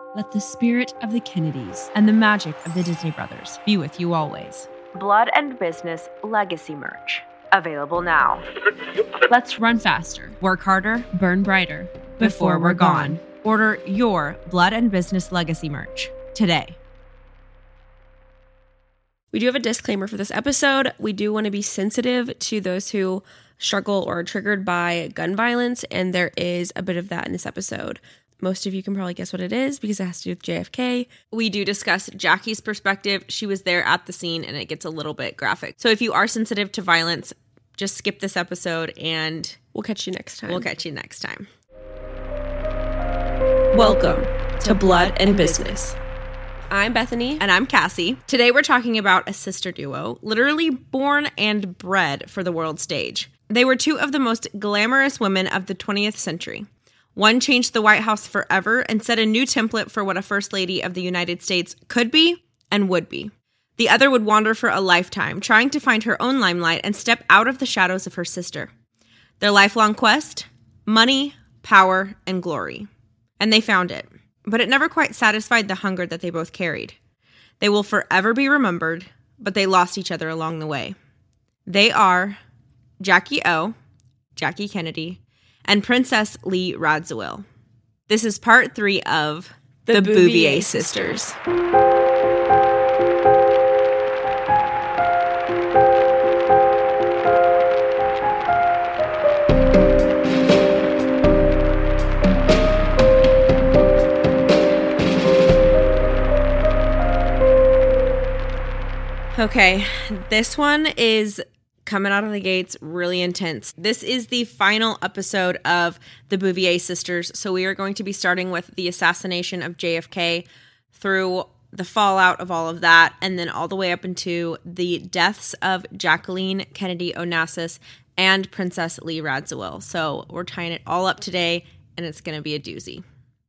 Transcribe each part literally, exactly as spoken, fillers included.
Let the spirit of the Kennedys and the magic of the Disney Brothers be with you always. Blood and Business Legacy merch. Available now. Let's run faster, work harder, burn brighter before we're gone. Order your Blood and Business Legacy merch today. We do have a disclaimer for this episode. We do want to be sensitive to those who struggle or are triggered by gun violence, and there is a bit of that in this episode. Most of you can probably guess what it is because it has to do with J F K. We do discuss Jackie's perspective. She was there at the scene, and it gets a little bit graphic. So if you are sensitive to violence, just skip this episode, and we'll catch you next time. We'll catch you next time. Welcome to Blood and Business. I'm Bethany. And I'm Cassie. Today we're talking about a sister duo, literally born and bred for the world stage. They were two of the most glamorous women of the twentieth century. One changed the White House forever and set a new template for what a First Lady of the United States could be and would be. The other would wander for a lifetime, trying to find her own limelight and step out of the shadows of her sister. Their lifelong quest? Money, power, and glory. And they found it. But it never quite satisfied the hunger that they both carried. They will forever be remembered, but they lost each other along the way. They are Jackie O, Jackie Kennedy, and Princess Lee Radziwill. This is part three of The, the Bouvier, Bouvier Sisters. Sisters. Okay, this one is coming out of the gates really intense. This is the final episode of the Bouvier Sisters, so we are going to be starting with the assassination of J F K through the fallout of all of that, and then all the way up into the deaths of Jacqueline Kennedy Onassis and Princess Lee Radziwill. So we're tying it all up today, and it's going to be a doozy.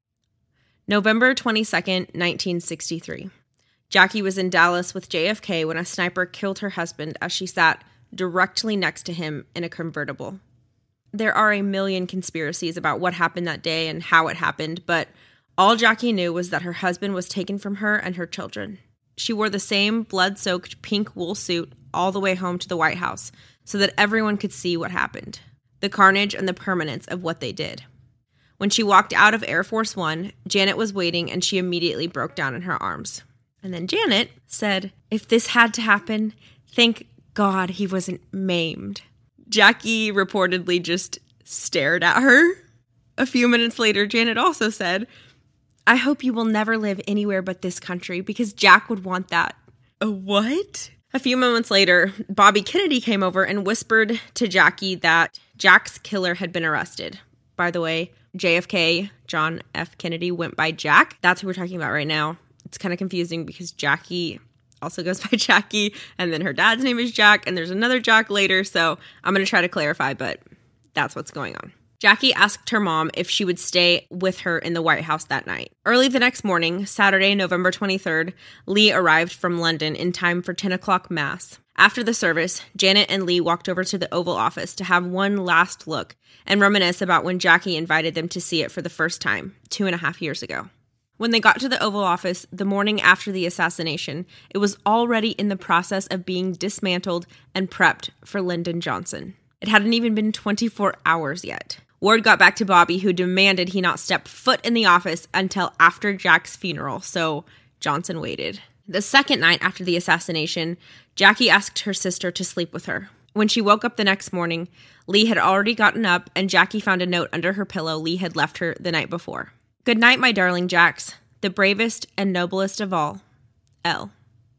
November twenty-second, nineteen sixty-three. Jackie was in Dallas with J F K when a sniper killed her husband as she sat directly next to him in a convertible. There are a million conspiracies about what happened that day and how it happened, but all Jackie knew was that her husband was taken from her and her children. She wore the same blood-soaked pink wool suit all the way home to the White House so that everyone could see what happened, the carnage and the permanence of what they did. When she walked out of Air Force One, Janet was waiting and she immediately broke down in her arms. And then Janet said, "If this had to happen, thank God he wasn't maimed." Jackie reportedly just stared at her. A few minutes later, Janet also said, "I hope you will never live anywhere but this country because Jack would want that." A what? A few moments later, Bobby Kennedy came over and whispered to Jackie that Jack's killer had been arrested. By the way, J F K, John F. Kennedy, went by Jack. That's who we're talking about right now. It's kind of confusing because Jackie also goes by Jackie, and then her dad's name is Jack, and there's another Jack later, so I'm going to try to clarify, but that's what's going on. Jackie asked her mom if she would stay with her in the White House that night. Early the next morning, Saturday, November twenty-third, Lee arrived from London in time for ten o'clock mass. After the service, Janet and Lee walked over to the Oval Office to have one last look and reminisce about when Jackie invited them to see it for the first time, two and a half years ago. When they got to the Oval Office the morning after the assassination, it was already in the process of being dismantled and prepped for Lyndon Johnson. It hadn't even been twenty-four hours yet. Word got back to Bobby, who demanded he not step foot in the office until after Jack's funeral, so Johnson waited. The second night after the assassination, Jackie asked her sister to sleep with her. When she woke up the next morning, Lee had already gotten up, and Jackie found a note under her pillow Lee had left her the night before. "Good night, my darling Jax, the bravest and noblest of all, L."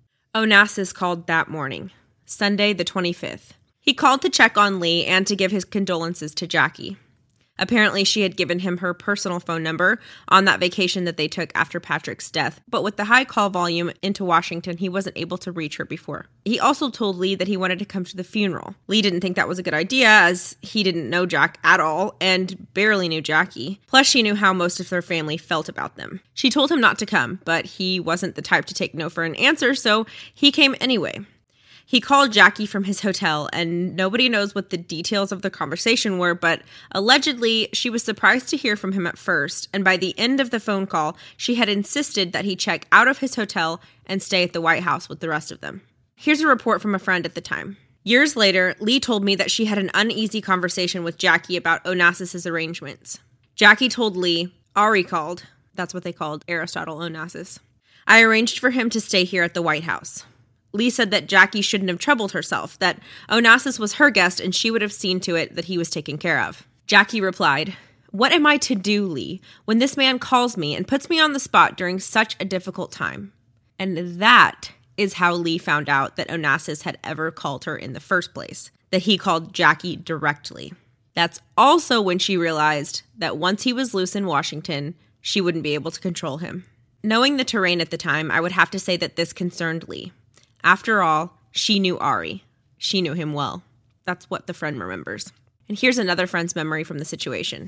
Onassis called that morning, Sunday the twenty-fifth. He called to check on Lee and to give his condolences to Jackie. Apparently, she had given him her personal phone number on that vacation that they took after Patrick's death, but with the high call volume into Washington, he wasn't able to reach her before. He also told Lee that he wanted to come to the funeral. Lee didn't think that was a good idea, as he didn't know Jack at all and barely knew Jackie. Plus, she knew how most of their family felt about them. She told him not to come, but he wasn't the type to take no for an answer, so he came anyway. He called Jackie from his hotel, and nobody knows what the details of the conversation were, but allegedly, she was surprised to hear from him at first, and by the end of the phone call, she had insisted that he check out of his hotel and stay at the White House with the rest of them. Here's a report from a friend at the time. Years later, Lee told me that she had an uneasy conversation with Jackie about Onassis' arrangements. Jackie told Lee, Ari called, that's what they called Aristotle Onassis. I arranged for him to stay here at the White House. Lee said that Jackie shouldn't have troubled herself, that Onassis was her guest and she would have seen to it that he was taken care of. Jackie replied, What am I to do, Lee, when this man calls me and puts me on the spot during such a difficult time? And that is how Lee found out that Onassis had ever called her in the first place, that he called Jackie directly. That's also when she realized that once he was loose in Washington, she wouldn't be able to control him. Knowing the terrain at the time, I would have to say that this concerned Lee. After all, she knew Ari. She knew him well. That's what the friend remembers. And here's another friend's memory from the situation.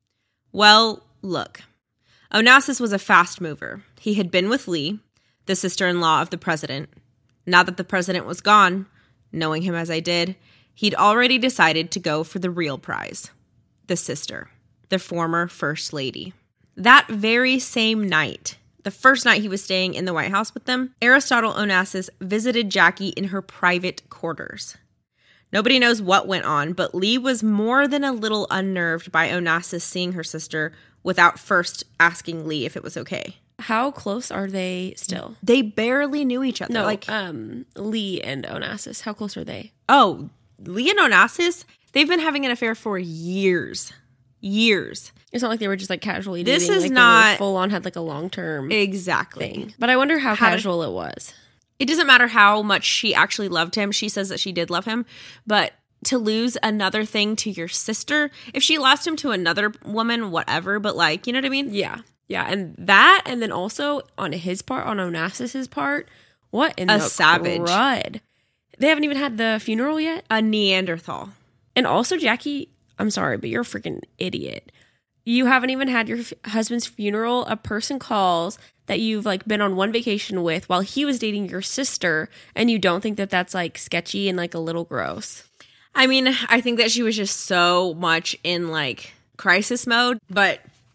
Well, look. Onassis was a fast mover. He had been with Lee, the sister-in-law of the president. Now that the president was gone, knowing him as I did, he'd already decided to go for the real prize. The sister. The former first lady. That very same night, the first night he was staying in the White House with them, Aristotle Onassis visited Jackie in her private quarters. Nobody knows what went on, but Lee was more than a little unnerved by Onassis seeing her sister without first asking Lee if it was okay. How close are they still? They barely knew each other. No, like um, Lee and Onassis. How close are they? Oh, Lee and Onassis, they've been having an affair for years. Years. It's not like they were just like casually This dating. is like not full on had like a long term exactly thing. But I wonder how, How casual it was. It doesn't matter how much she actually loved him. She says that she did love him, but to lose another thing to your sister, if she lost him to another woman, whatever, but like, you know what I mean? Yeah. Yeah. And that, and then also on his part, on Onassis's part, what in A the savage. crud? They haven't even had the funeral yet? A Neanderthal. And also, Jackie, I'm sorry, but you're a freaking idiot. You haven't even had your f- husband's funeral. A person calls that you've like been on one vacation with while he was dating your sister, and you don't think that that's like sketchy and like a little gross. I mean, I think that she was just so much in like crisis mode, but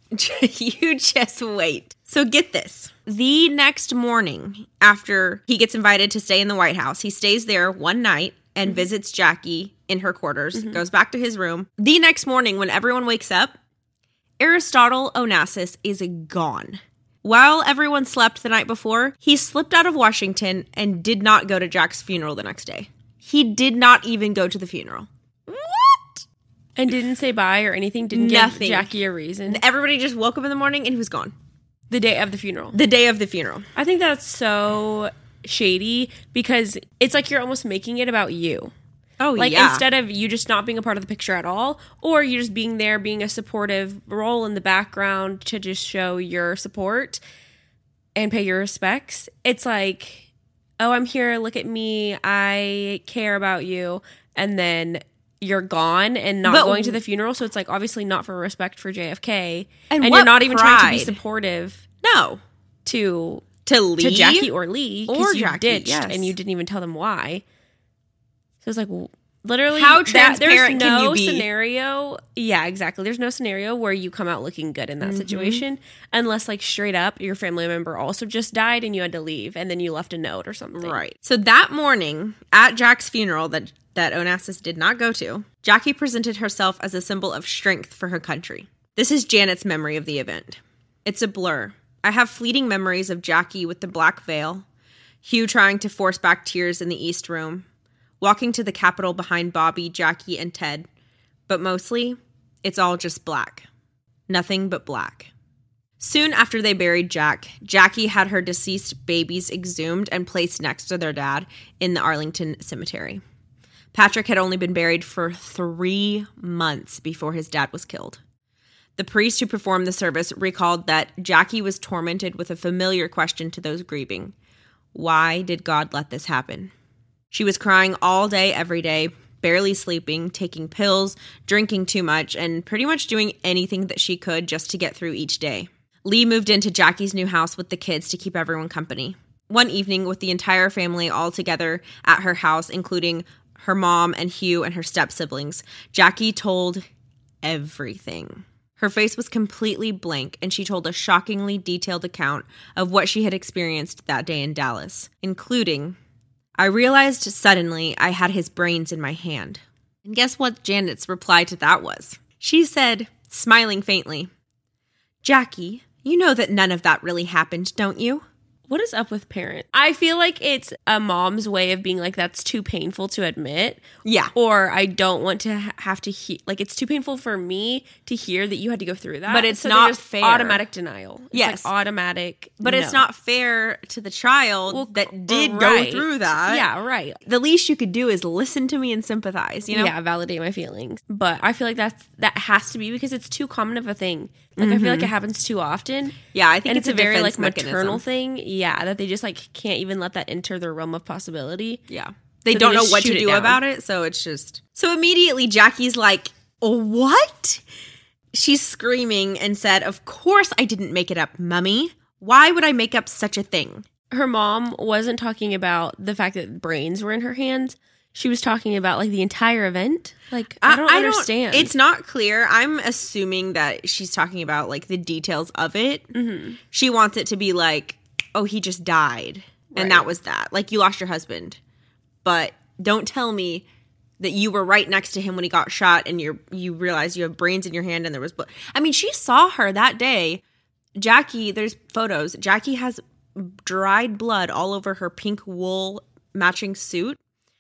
you just wait. So get this. The next morning, after he gets invited to stay in the White House, he stays there one night and mm-hmm. visits Jackie in her quarters, mm-hmm. goes back to his room. The next morning, when everyone wakes up, Aristotle Onassis is gone. While everyone slept the night before, he slipped out of Washington and did not go to Jack's funeral the next day. He did not even go to the funeral. What? And didn't say bye or anything? Didn't Nothing. Give Jackie a reason? Everybody just woke up in the morning and he was gone. The day of the funeral. The day of the funeral. I think that's so shady because it's like you're almost making it about you. Oh, like, yeah. Instead of you just not being a part of the picture at all, or you just being there, being a supportive role in the background to just show your support and pay your respects. It's like, oh, I'm here, look at me, I care about you, and then you're gone and not but, going to the funeral. So it's like obviously not for respect for J F K. And, and you're not even pride? trying to be supportive. No. To, to Lee? To Jackie or Lee. Or you Jackie, ditched, yes. and you didn't even tell them why. So it's like, literally, how that, transparent there's no can you be? scenario. Yeah, exactly. There's no scenario where you come out looking good in that mm-hmm. situation, unless, like, straight up, your family member also just died and you had to leave, and then you left a note or something. Right. So that morning, at Jack's funeral that that Onassis did not go to, Jackie presented herself as a symbol of strength for her country. This is Janet's memory of the event. It's a blur. I have fleeting memories of Jackie with the black veil, Hugh trying to force back tears in the East Room, walking to the Capitol behind Bobby, Jackie, and Ted. But mostly, it's all just black. Nothing but black. Soon after they buried Jack, Jackie had her deceased babies exhumed and placed next to their dad in the Arlington Cemetery. Patrick had only been buried for three months before his dad was killed. The priest who performed the service recalled that Jackie was tormented with a familiar question to those grieving. Why did God let this happen? She was crying all day, every day, barely sleeping, taking pills, drinking too much, and pretty much doing anything that she could just to get through each day. Lee moved into Jackie's new house with the kids to keep everyone company. One evening, with the entire family all together at her house, including her mom and Hugh and her step-siblings, Jackie told everything. Her face was completely blank, and she told a shockingly detailed account of what she had experienced that day in Dallas, including, "I realized suddenly I had his brains in my hand." And guess what Janet's reply to that was? She said, smiling faintly, "Jackie, you know that none of that really happened, don't you?" What is up with parents? I feel like it's a mom's way of being like, that's too painful to admit. Yeah. Or I don't want to ha- have to hear, like, it's too painful for me to hear that you had to go through that. But it's so not just fair. Automatic denial. It's Yes. like automatic. But no. it's not fair to the child Well, that did right. go through that. Yeah, right. The least you could do is listen to me and sympathize, you know? Yeah, validate my feelings. But I feel like that's that has to be because it's too common of a thing. Like, I feel like it happens too often. Yeah, I think And it's, it's, a, very, defense like, maternal mechanism. thing. Yeah, that they just, like, can't even let that enter their realm of possibility. Yeah. They So don't they know just what to shoot it do down. about it, so it's just... So immediately, Jackie's like, what? She's screaming and said, "Of course I didn't make it up, Mummy. Why would I make up such a thing?" Her mom wasn't talking about the fact that brains were in her hands. She was talking about, like, the entire event. Like, I don't understand. It's not clear. I'm assuming that she's talking about, like, the details of it. Mm-hmm. She wants it to be like, oh, he just died. And Right. that was that. Like, you lost your husband. But don't tell me that you were right next to him when he got shot and you're, you realized you have brains in your hand and there was blood. I mean, she saw her that day. Jackie, there's photos. Jackie has dried blood all over her pink wool matching suit.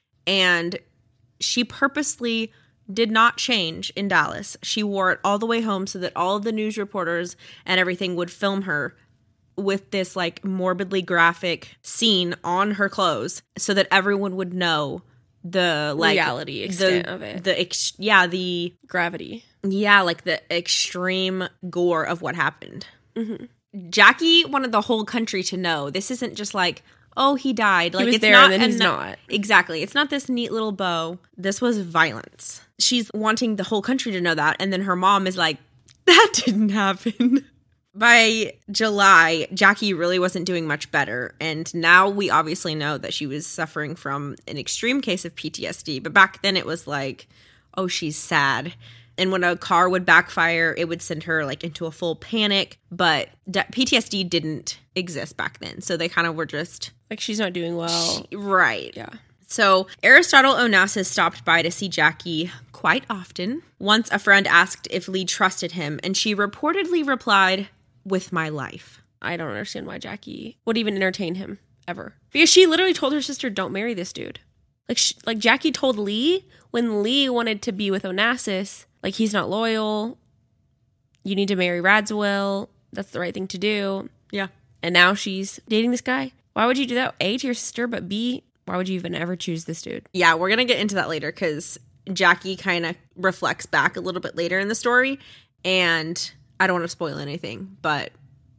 And she purposely did not change in Dallas. She wore it all the way home so that all of the news reporters and everything would film her with this, like, morbidly graphic scene on her clothes so that everyone would know the, like, reality extent the, of it. The ex- yeah, the Gravity. yeah, like the extreme gore of what happened. Mm-hmm. Jackie wanted the whole country to know. This isn't just like, oh, he died. Like, was it's there not, and then he's no- not. Exactly. It's not this neat little bow. This was violence. She's wanting the whole country to know that. And then her mom is like, that didn't happen. By July, Jackie really wasn't doing much better. And now we obviously know that she was suffering from an extreme case of P T S D. But back then it was like, oh, she's sad. And when a car would backfire, it would send her, like, into a full panic. But d- P T S D didn't exist back then. So they kind of were just... Like, she's not doing well. Right. Yeah. So Aristotle Onassis stopped by to see Jackie quite often. Once a friend asked if Lee trusted him, and she reportedly replied, "With my life." I don't understand why Jackie would even entertain him ever. Because she literally told her sister, don't marry this dude. Like, she, like Jackie told Lee when Lee wanted to be with Onassis, like, he's not loyal. You need to marry Radziwill. That's the right thing to do. Yeah. And now she's dating this guy. Why would you do that? A, to your sister, but B, why would you even ever choose this dude? Yeah, we're going to get into that later because Jackie kind of reflects back a little bit later in the story. And I don't want to spoil anything, but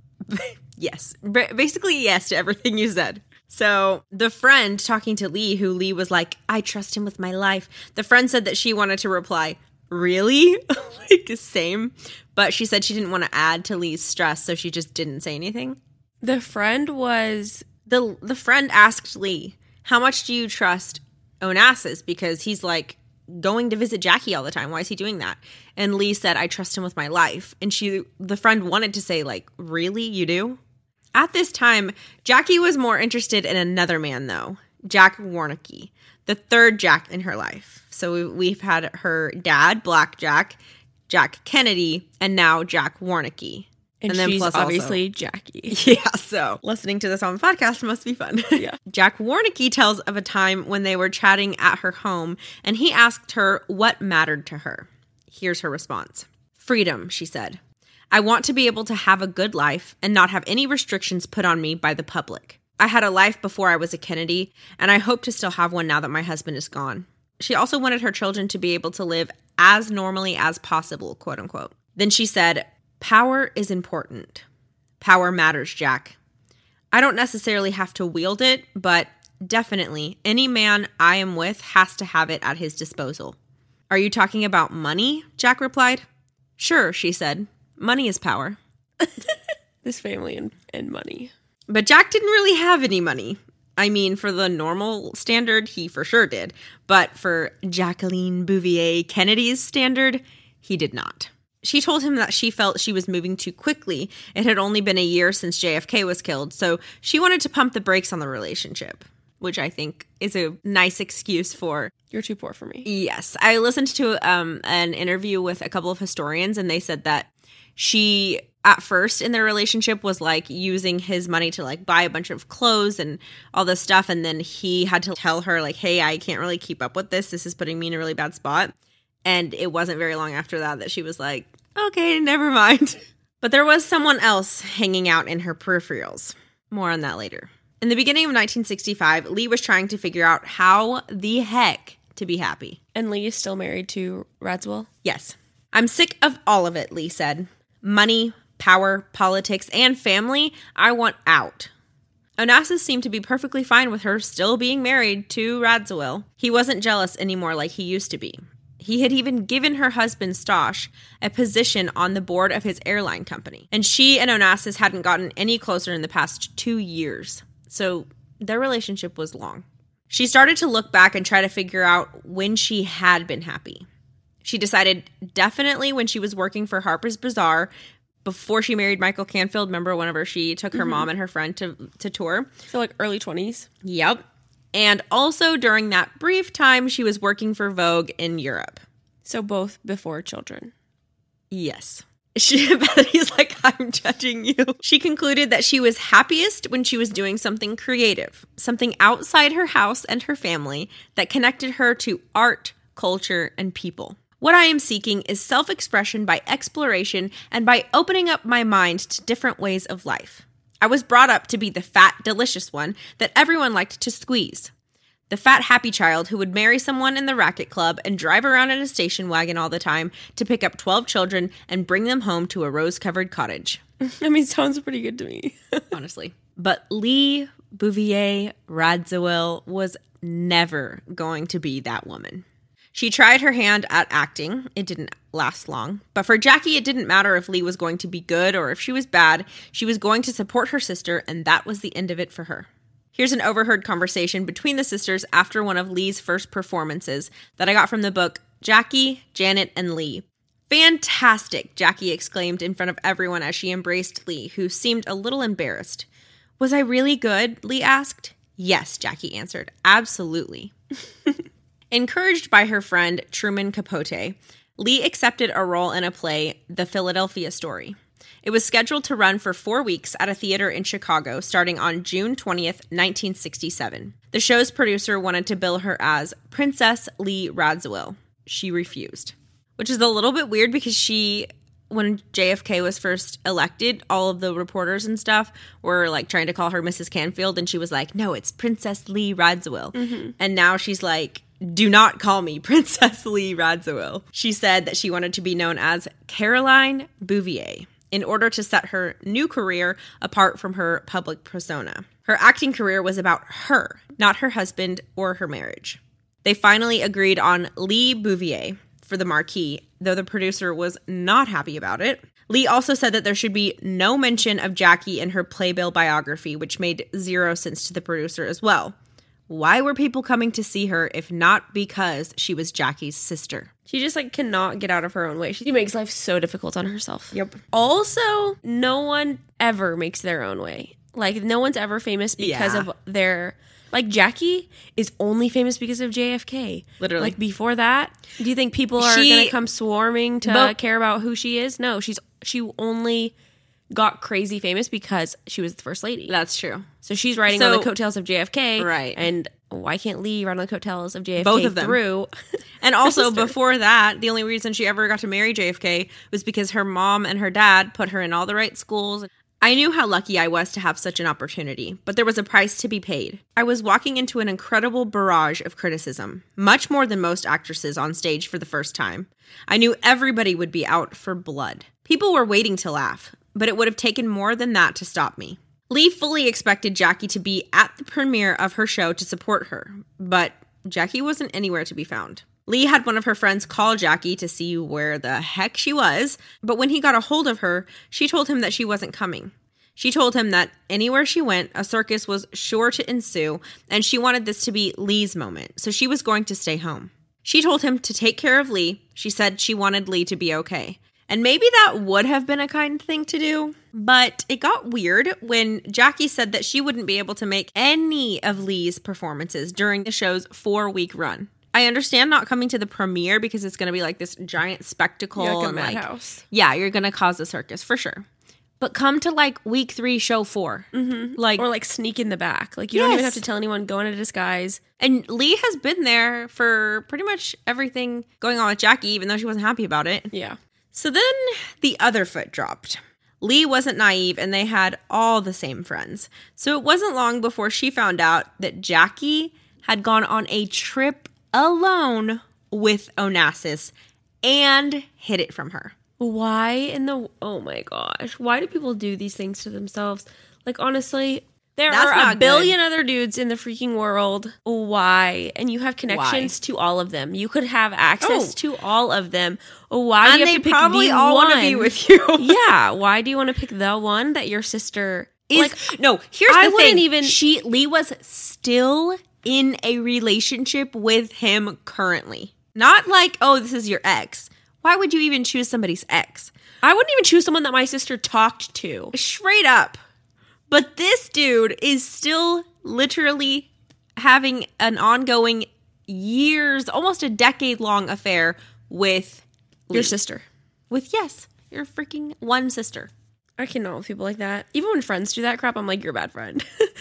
yes. B- basically, yes to everything you said. So the friend talking to Lee, who Lee was like, "I trust him with my life." The friend said that she wanted to reply, "Really?" Like, same. But she said she didn't want to add to Lee's stress, so she just didn't say anything. The friend was... The, the friend asked Lee, "How much do you trust Onassis?" Because he's, like, going to visit Jackie all the time. Why is he doing that? And Lee said, "I trust him with my life." And she, the friend wanted to say, like, "Really? You do?" At this time, Jackie was more interested in another man, though, Jack Warnke, the third Jack in her life. So we've had her dad, Black Jack, Jack Kennedy, and now Jack Warnke. And, And then she's plus also- obviously Jackie. Yeah, so listening to this on the podcast must be fun. Yeah. Jack Warnke tells of a time when they were chatting at her home, and he asked her what mattered to her. Here's her response. "Freedom," she said. "I want to be able to have a good life and not have any restrictions put on me by the public. I had a life before I was a Kennedy, and I hope to still have one now that my husband is gone." She also wanted her children to be able to live as normally as possible, quote unquote. Then she said, "Power is important. Power matters, Jack. I don't necessarily have to wield it, but definitely any man I am with has to have it at his disposal." "Are you talking about money?" Jack replied. "Sure," she said. "Money is power." This family and, and money. But Jack didn't really have any money. I mean, for the normal standard, he for sure did. But for Jacqueline Bouvier Kennedy's standard, he did not. She told him that she felt she was moving too quickly. It had only been a year since J F K was killed, so she wanted to pump the brakes on the relationship, which I think is a nice excuse for... You're too poor for me. Yes. I listened to um, an interview with a couple of historians, and they said that she, at first in their relationship, was like using his money to like buy a bunch of clothes and all this stuff. And then he had to tell her like, hey, I can't really keep up with this. This is putting me in a really bad spot. And it wasn't very long after that that she was like, okay, never mind. But there was someone else hanging out in her peripherals. More on that later. In the beginning of nineteen sixty-five, Lee was trying to figure out how the heck to be happy. And Lee is still married to Radziwill? Yes. I'm sick of all of it, Lee said. Money, power, politics, and family, I want out. Onassis seemed to be perfectly fine with her still being married to Radziwill. He wasn't jealous anymore like he used to be. He had even given her husband, Stosh, a position on the board of his airline company. And she and Onassis hadn't gotten any closer in the past two years. So their relationship was long. She started to look back and try to figure out when she had been happy. She decided definitely when she was working for Harper's Bazaar before she married Michael Canfield. Remember whenever she took her mm-hmm. mom and her friend to, to tour? So like early twenties? Yep. And also during that brief time she was working for Vogue in Europe. So both before children? Yes. She, he's like, I'm judging you. She concluded that she was happiest when she was doing something creative, something outside her house and her family that connected her to art, culture, and people. What I am seeking is self-expression by exploration and by opening up my mind to different ways of life. I was brought up to be the fat, delicious one that everyone liked to squeeze. The fat, happy child who would marry someone in the racket club and drive around in a station wagon all the time to pick up twelve children and bring them home to a rose-covered cottage. I mean, sounds pretty good to me. Honestly. But Lee Bouvier Radziwill was never going to be that woman. She tried her hand at acting. It didn't last long. But for Jackie, it didn't matter if Lee was going to be good or if she was bad. She was going to support her sister, and that was the end of it for her. Here's an overheard conversation between the sisters after one of Lee's first performances that I got from the book Jackie, Janet, and Lee. Fantastic, Jackie exclaimed in front of everyone as she embraced Lee, who seemed a little embarrassed. Was I really good? Lee asked. Yes, Jackie answered. Absolutely. Encouraged by her friend Truman Capote, Lee accepted a role in a play, The Philadelphia Story. It was scheduled to run for four weeks at a theater in Chicago starting on June twentieth, nineteen sixty-seven. The show's producer wanted to bill her as Princess Lee Radziwill. She refused, which is a little bit weird because she, when J F K was first elected, all of the reporters and stuff were like trying to call her Missus Canfield, and she was like, no, it's Princess Lee Radziwill. Mm-hmm. And now she's like, do not call me Princess Lee Radziwill. She said that she wanted to be known as Caroline Bouvier in order to set her new career apart from her public persona. Her acting career was about her, not her husband or her marriage. They finally agreed on Lee Bouvier for the marquee, though the producer was not happy about it. Lee also said that there should be no mention of Jackie in her playbill biography, which made zero sense to the producer as well. Why were people coming to see her if not because she was Jackie's sister? She just like cannot get out of her own way. She makes life so difficult on herself. Yep. Also, no one ever makes their own way. Like no one's ever famous because yeah. of their... Like Jackie is only famous because of J F K. Literally. Like before that, do you think people are going to come swarming to but, care about who she is? No, she's she only got crazy famous because she was the first lady. That's true. So she's riding so, on the coattails of J F K. Right. And why can't Lee ride on the coattails of J F K Both of them. through? And also before that, the only reason she ever got to marry J F K was because her mom and her dad put her in all the right schools. I knew how lucky I was to have such an opportunity, but there was a price to be paid. I was walking into an incredible barrage of criticism, much more than most actresses on stage for the first time. I knew everybody would be out for blood. People were waiting to laugh, but it would have taken more than that to stop me. Lee fully expected Jackie to be at the premiere of her show to support her, but Jackie wasn't anywhere to be found. Lee had one of her friends call Jackie to see where the heck she was, but when he got a hold of her, she told him that she wasn't coming. She told him that anywhere she went, a circus was sure to ensue, and she wanted this to be Lee's moment, so she was going to stay home. She told him to take care of Lee. She said she wanted Lee to be okay. And maybe that would have been a kind thing to do, but it got weird when Jackie said that she wouldn't be able to make any of Lee's performances during the show's four-week run. I understand not coming to the premiere because it's going to be like this giant spectacle. Yeah, like a and like, madhouse. yeah, you're going to cause a circus for sure. But come to like week three, show four. Mm-hmm. Like, or like sneak in the back. Like you don't even have Yes. to tell anyone, go into disguise. and Lee has been there for pretty much everything going on with Jackie, even though she wasn't happy about it. Yeah. So then the other foot dropped. Lee wasn't naive and they had all the same friends. So it wasn't long before she found out that Jackie had gone on a trip alone with Onassis and hid it from her. Why in the, oh my gosh, why do people do these things to themselves? Like, honestly, there That's are not a good. billion other dudes in the freaking world. Why? And you have connections to all of them. You could have access Oh. to all of them. Why And do you have they to pick probably the all one? want to be with you. Yeah, why do you want to pick the one that your sister Is, like? no, here's I the wouldn't thing. even- She Lee was still in a relationship with him currently. Not like, oh, this is your ex. Why would you even choose somebody's ex? I wouldn't even choose someone that my sister talked to. Straight up. But this dude is still literally having an ongoing years, almost a decade long affair with Your Lee. sister. With, yes, your freaking one sister. I cannot with people like that. Even when friends do that crap, I'm like, you're a bad friend.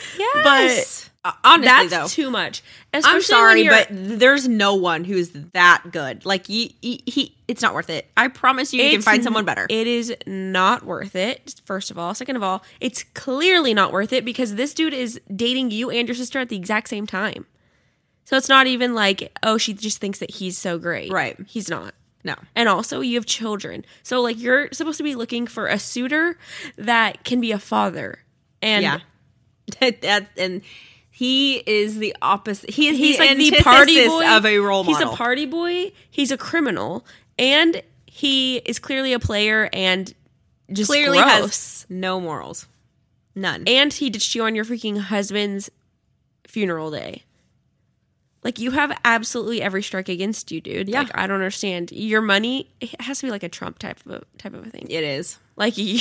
Yes. But uh, honestly, That's though, too much. I'm Especially sorry, when you're- but there's no one who's that good. Like, he, he, he it's not worth it. I promise you, you can It's find n- someone better. It is not worth it, first of all. Second of all, it's clearly not worth it because this dude is dating you and your sister at the exact same time. So it's not even like, oh, she just thinks that he's so great. Right. He's not. No. And also, you have children. So, like, you're supposed to be looking for a suitor that can be a father. And Yeah. that, that- and he is the opposite. He is he's the like the party antithesis boy of a role He's model. a party boy. He's a criminal. And he is clearly a player and just Clearly gross. has no morals. None. And he ditched you on your freaking husband's funeral day. Like, you have absolutely every strike against you, dude. Yeah. Like, I don't understand. Your money, it has to be like a Trump type of a, type of a thing. It is. Like, you,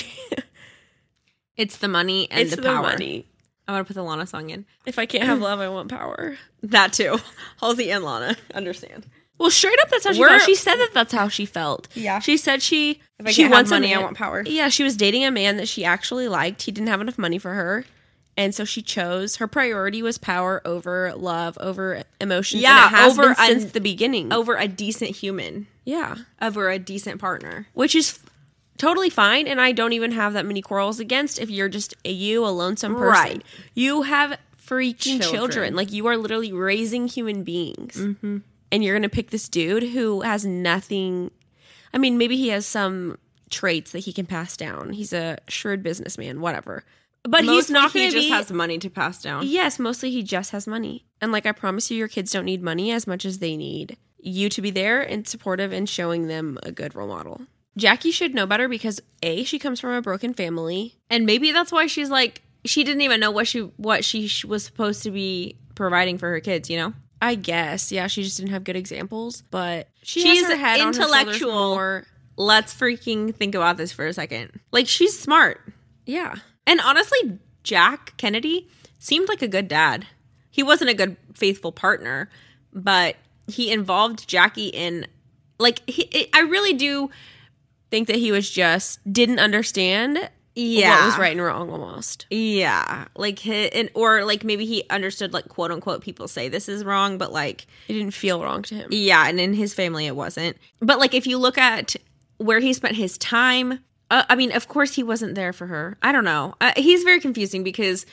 It's the money and it's the the, power. money. I want to put the Lana song in. If I can't have love, I want power. That too. Halsey and Lana. Understand. Well, straight up, that's how she We're- felt. She said that that's how she felt. Yeah. She said she If I she can't have wants a money, I man- want power. Yeah, she was dating a man that she actually liked. He didn't have enough money for her. And so she chose, her priority was power over love, over emotions. Yeah, and it has over been since a- the beginning. Over a decent human. Yeah. Over a decent partner. Which is f- totally fine. And I don't even have that many quarrels against if you're just a, you, a lonesome person. Right. You have freaking children. Children. Like, you are literally raising human beings. Mm-hmm. And you're going to pick this dude who has nothing. I mean, maybe he has some traits that he can pass down. He's a shrewd businessman, whatever. But he's Mostly not he going to just be. has money to pass down. Yes, mostly he just has money. And like I promise you, your kids don't need money as much as they need you to be there and supportive and showing them a good role model. Jackie should know better because A, she comes from a broken family. And maybe that's why she's like, she didn't even know what she what she sh- was supposed to be providing for her kids, you know? I guess, yeah, she just didn't have good examples, but she She's has her head on her shoulders intellectual. more. Let's freaking think about this for a second. Like, she's smart. Yeah. And honestly, Jack Kennedy seemed like a good dad. He wasn't a good, faithful partner, but he involved Jackie in, like, he, it, I really do. Think that he was just didn't understand Yeah. what was right and wrong almost. Yeah. Like, he, and, or like maybe he understood, like, quote unquote, people say this is wrong, but like, It didn't feel wrong to him. yeah, and in his family it wasn't. But like, if you look at where he spent his time, uh, I mean, of course he wasn't there for her. I don't know. Uh, he's very confusing because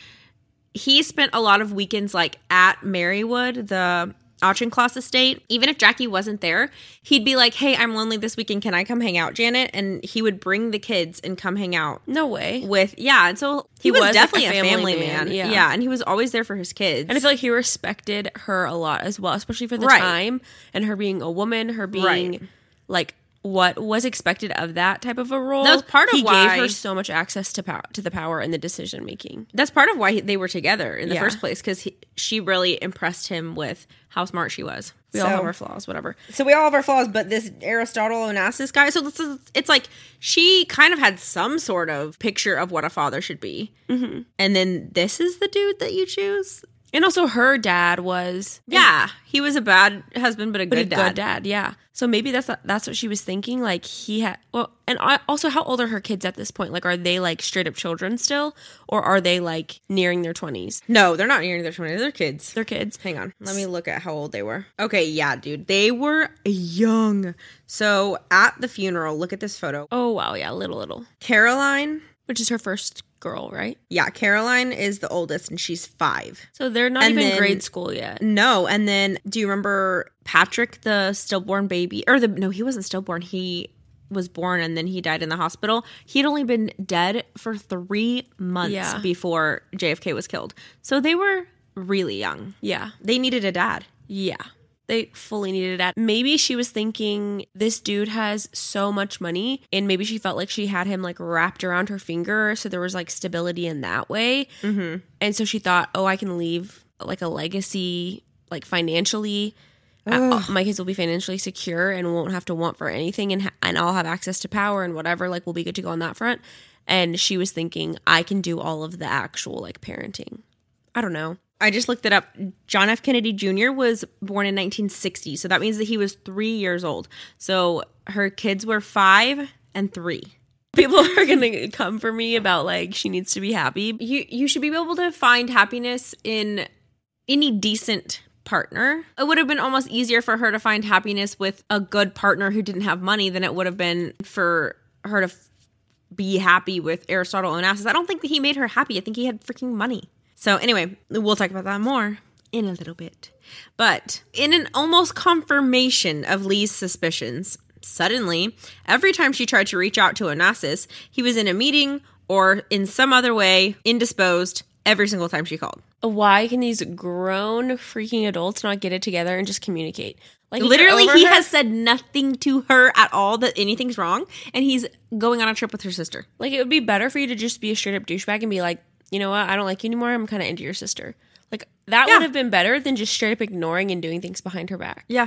he spent a lot of weekends like at Marywood, the Auchincloss estate. Even if Jackie wasn't there, he'd be like, hey, I'm lonely this weekend. Can I come hang out, Janet? And he would bring the kids and come hang out No way. with, yeah. And so he, He was, was, like, definitely a a family family, man, man. yeah. Yeah. And he was always there for his kids. And I feel like he respected her a lot as well, especially for the Right. time and her being a woman, her being Right. like what was expected of that type of a role. That was part of he why- gave her so much access to power, to the power and the decision making. That's part of why they were together in the Yeah. first place, because she really impressed him with how smart she was. We all have our flaws, whatever. So we all have our flaws, but this Aristotle Onassis guy, so this is, it's like she kind of had some sort of picture of what a father should be. Mm-hmm. And then this is the dude that you choose? And also her dad was Yeah, he was a bad husband, but a but good a dad. good dad, yeah. So maybe that's that's what she was thinking. Like he had, well, and I, also, how old are her kids at this point? Like, are they like straight up children still, or are they like nearing their twenties? No, they're not nearing their twenties. They're kids. They're kids. Hang on. Let me look at how old they were. Okay, yeah, dude. They were young. So at the funeral, look at this photo. Oh wow, yeah, little little, Caroline, which is her first girl, right? yeah, Caroline is the oldest and she's five. So they're not And even then- grade school yet. No, and then do you remember Patrick, the stillborn baby? Or the no, he wasn't stillborn. He was born and then he died in the hospital. He'd only been dead for three months Yeah. before J F K was killed. So they were really young. Yeah, They needed a dad. yeah. They fully needed that. Maybe she was thinking this dude has so much money, and maybe she felt like she had him like wrapped around her finger, so there was like stability in that way. Mm-hmm. And so she thought, oh, I can leave like a legacy, like financially. Uh, my kids will be financially secure and won't have to want for anything, and ha- and I'll have access to power and whatever. Like we'll be good to go on that front. And she was thinking, I can do all of the actual like parenting. I don't know. I just looked it up. John F. Kennedy Junior was born in nineteen sixty. So that means that he was three years old. So her kids were five and three. People are gonna come for me about like she needs to be happy. You you should be able to find happiness in any decent partner. It would have been almost easier for her to find happiness with a good partner who didn't have money than it would have been for her to f- be happy with Aristotle Onassis. I don't think that he made her happy. I think he had freaking money. So anyway, we'll talk about that more in a little bit. But in an almost confirmation of Lee's suspicions, suddenly, every time she tried to reach out to Onassis, he was in a meeting or in some other way indisposed every single time she called. Why can these grown freaking adults not get it together and just communicate? Like if you're Literally, over he her- has said nothing to her at all that anything's wrong, and he's going on a trip with her sister. like it would be better for you to just be a straight up douchebag and be like, you know what, I don't like you anymore. I'm kind of into your sister. Like that Yeah. would have been better than just straight up ignoring and doing things behind her back. Yeah.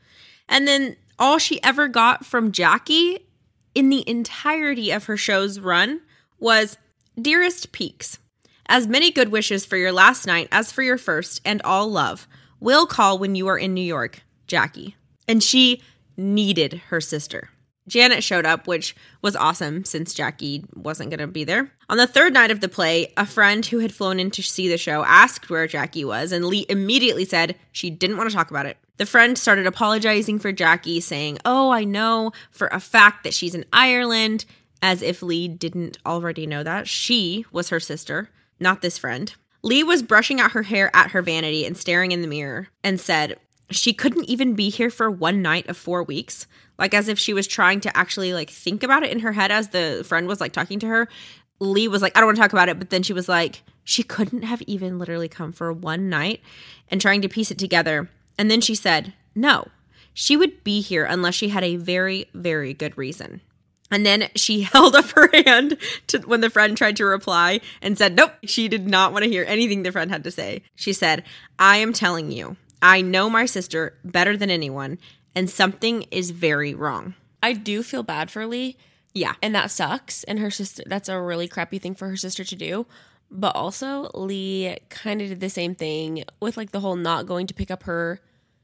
And then all she ever got from Jackie in the entirety of her show's run was, "Dearest Peaks, as many good wishes for your last night as for your first, and all love. Will call when you are in New York, Jackie." And she needed her sister. Janet showed up, which was awesome since Jackie wasn't going to be there. On the third night of the play, a friend who had flown in to see the show asked where Jackie was, and Lee immediately said she didn't want to talk about it. The friend started apologizing for Jackie, saying, "Oh, I know for a fact that she's in Ireland," as if Lee didn't already know that. She was her sister, not this friend. Lee was brushing out her hair at her vanity and staring in the mirror and said she couldn't even be here for one night of four weeks. Like as if she was trying to actually like think about it in her head as the friend was like talking to her. Lee was like, "I don't want to talk about it." But then she was like, she couldn't have even literally come for one night, and trying to piece it together. And then she said, no, she would be here unless she had a very, very good reason. And then she held up her hand to when the friend tried to reply and said, nope, she did not want to hear anything the friend had to say. She said, "I am telling you, I know my sister better than anyone, and something is very wrong." I do feel bad for Lee. Yeah. And that sucks. And her sister, that's a really crappy thing for her sister to do. But also, Lee kind of did the same thing with like the whole not going to pick up her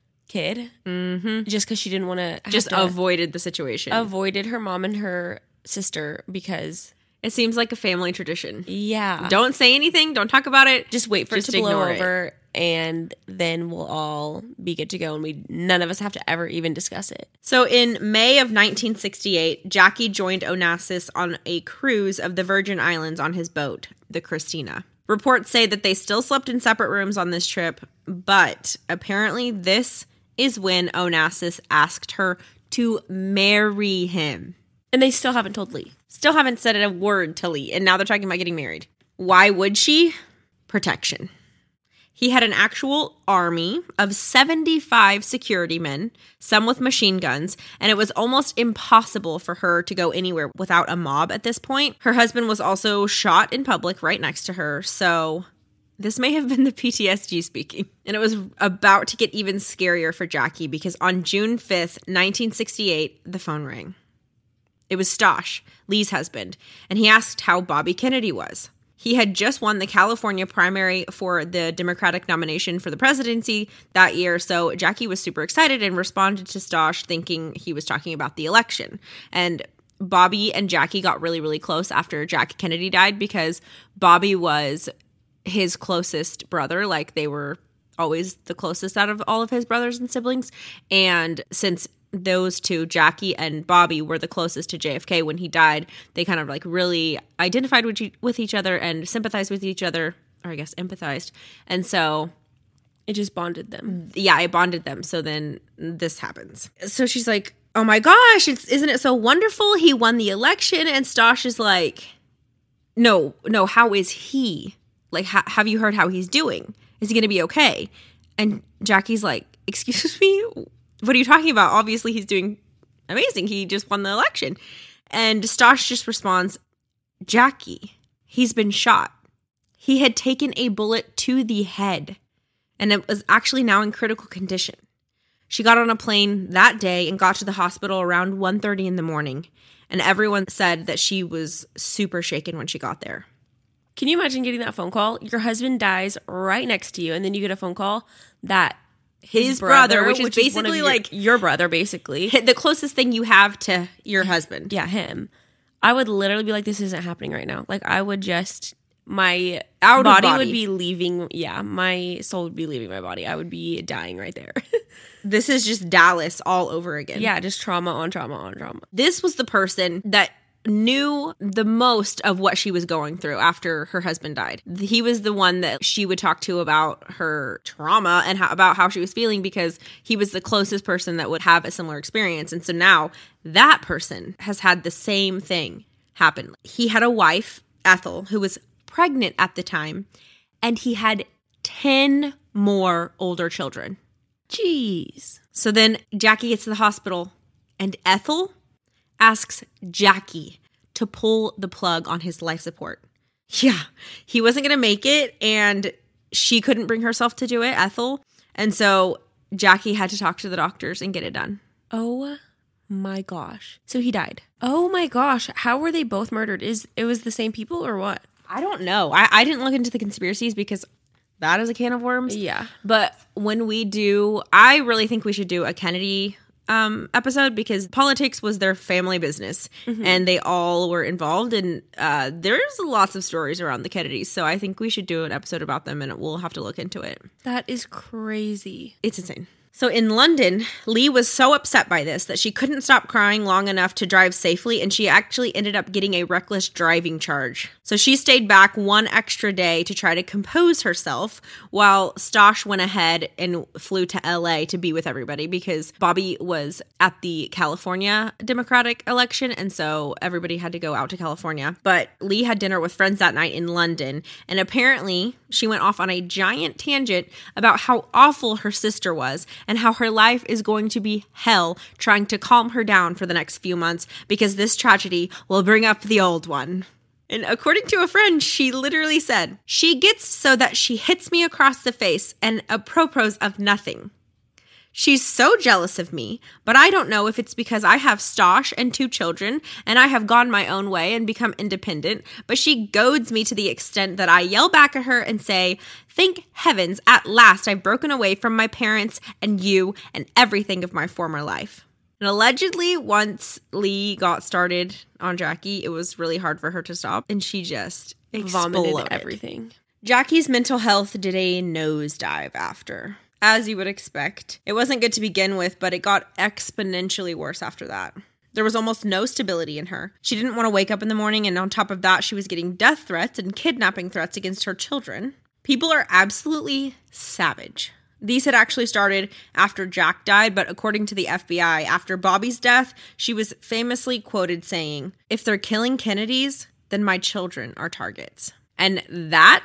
kid mm-hmm. just because she didn't want to Just to avoided the situation. avoided her mom and her sister because, It seems like a family tradition. yeah. Don't say anything. Don't talk about it. Just wait for Just it to blow ignore it. over and then we'll all be good to go and we none of us have to ever even discuss it. So in May of nineteen sixty-eight, Jackie joined Onassis on a cruise of the Virgin Islands on his boat, the Christina. Reports say that they still slept in separate rooms on this trip, but apparently this is when Onassis asked her to marry him. And they still haven't told Lee. Still haven't said a word to Lee, and now they're talking about getting married. Why would she? Protection. He had an actual army of seventy-five security men, some with machine guns, and it was almost impossible for her to go anywhere without a mob at this point. Her husband was also shot in public right next to her, so this may have been the P T S D speaking. And it was about to get even scarier for Jackie because on June fifth, nineteen sixty-eight, the phone rang. It was Stosh, Lee's husband, and he asked how Bobby Kennedy was. He had just won the California primary for the Democratic nomination for the presidency that year, so Jackie was super excited and responded to Stosh thinking he was talking about the election. And Bobby and Jackie got really, really close after Jack Kennedy died because Bobby was his closest brother. Like, they were always the closest out of all of his brothers and siblings. And since those two, Jackie and Bobby, were the closest to J F K when he died, they kind of like really identified with, with each other and sympathized with each other, or I guess empathized. And so it just bonded them. Yeah, it bonded them. So then this happens. So she's like, oh my gosh, it's, isn't it so wonderful? He won the election. And Stosh is like, no, no, how is he? Like, ha- have you heard how he's doing? Is he going to be okay? And Jackie's like, excuse me? What are you talking about? Obviously, he's doing amazing. He just won the election. And Stosh just responds, Jackie, he's been shot. He had taken a bullet to the head, and it was actually now in critical condition. She got on a plane that day and got to the hospital around one thirty in the morning, and everyone said that she was super shaken when she got there. Can you imagine getting that phone call? Your husband dies right next to you, and then you get a phone call that his, his brother, brother, which, which is is basically your, like your brother, basically the closest thing you have to your husband. Yeah, him. I would literally be like, this isn't happening right now. Like, I would just, my Out body, of body would be leaving. Yeah, my soul would be leaving my body. I would be dying right there. This is just Dallas all over again. Yeah, just trauma on trauma on trauma. This was the person that knew the most of what she was going through after her husband died. He was the one that she would talk to about her trauma and how, about how she was feeling because he was the closest person that would have a similar experience. And so now that person has had the same thing happen. He had a wife, Ethel, who was pregnant at the time, and he had ten more older children. Jeez. So then Jackie gets to the hospital, and Ethel asks Jackie to pull the plug on his life support. Yeah, he wasn't going to make it, and she couldn't bring herself to do it, Ethel. And so Jackie had to talk to the doctors and get it done. Oh my gosh. So he died. Oh my gosh. How were they both murdered? Is it was the same people or what? I don't know. I, I didn't look into the conspiracies because that is a can of worms. Yeah. But when we do, I really think we should do a Kennedy um episode because politics was their family business, mm-hmm. and they all were involved, and uh there's lots of stories around the Kennedys, so I think we should do an episode about them, and we'll have to look into it. That is crazy. It's insane. So in London, Lee was so upset by this that she couldn't stop crying long enough to drive safely, and she actually ended up getting a reckless driving charge. So she stayed back one extra day to try to compose herself while Stosh went ahead and flew to L A to be with everybody because Bobby was at the California Democratic election, and so everybody had to go out to California. But Lee had dinner with friends that night in London, and apparently she went off on a giant tangent about how awful her sister was and how her life is going to be hell, trying to calm her down for the next few months because this tragedy will bring up the old one. And according to a friend, she literally said, she gets so that she hits me across the face and apropos of nothing. She's so jealous of me, but I don't know if it's because I have Stosh and two children and I have gone my own way and become independent, but she goads me to the extent that I yell back at her and say, thank heavens, at last I've broken away from my parents and you and everything of my former life. And allegedly, once Lee got started on Jackie, it was really hard for her to stop, and she just vomited exploded. Everything. Jackie's mental health did a nosedive after. As you would expect. It wasn't good to begin with, but it got exponentially worse after that. There was almost no stability in her. She didn't want to wake up in the morning, and on top of that, she was getting death threats and kidnapping threats against her children. People are absolutely savage. These had actually started after Jack died, but according to the F B I, after Bobby's death, she was famously quoted saying, if they're killing Kennedys, then my children are targets. And that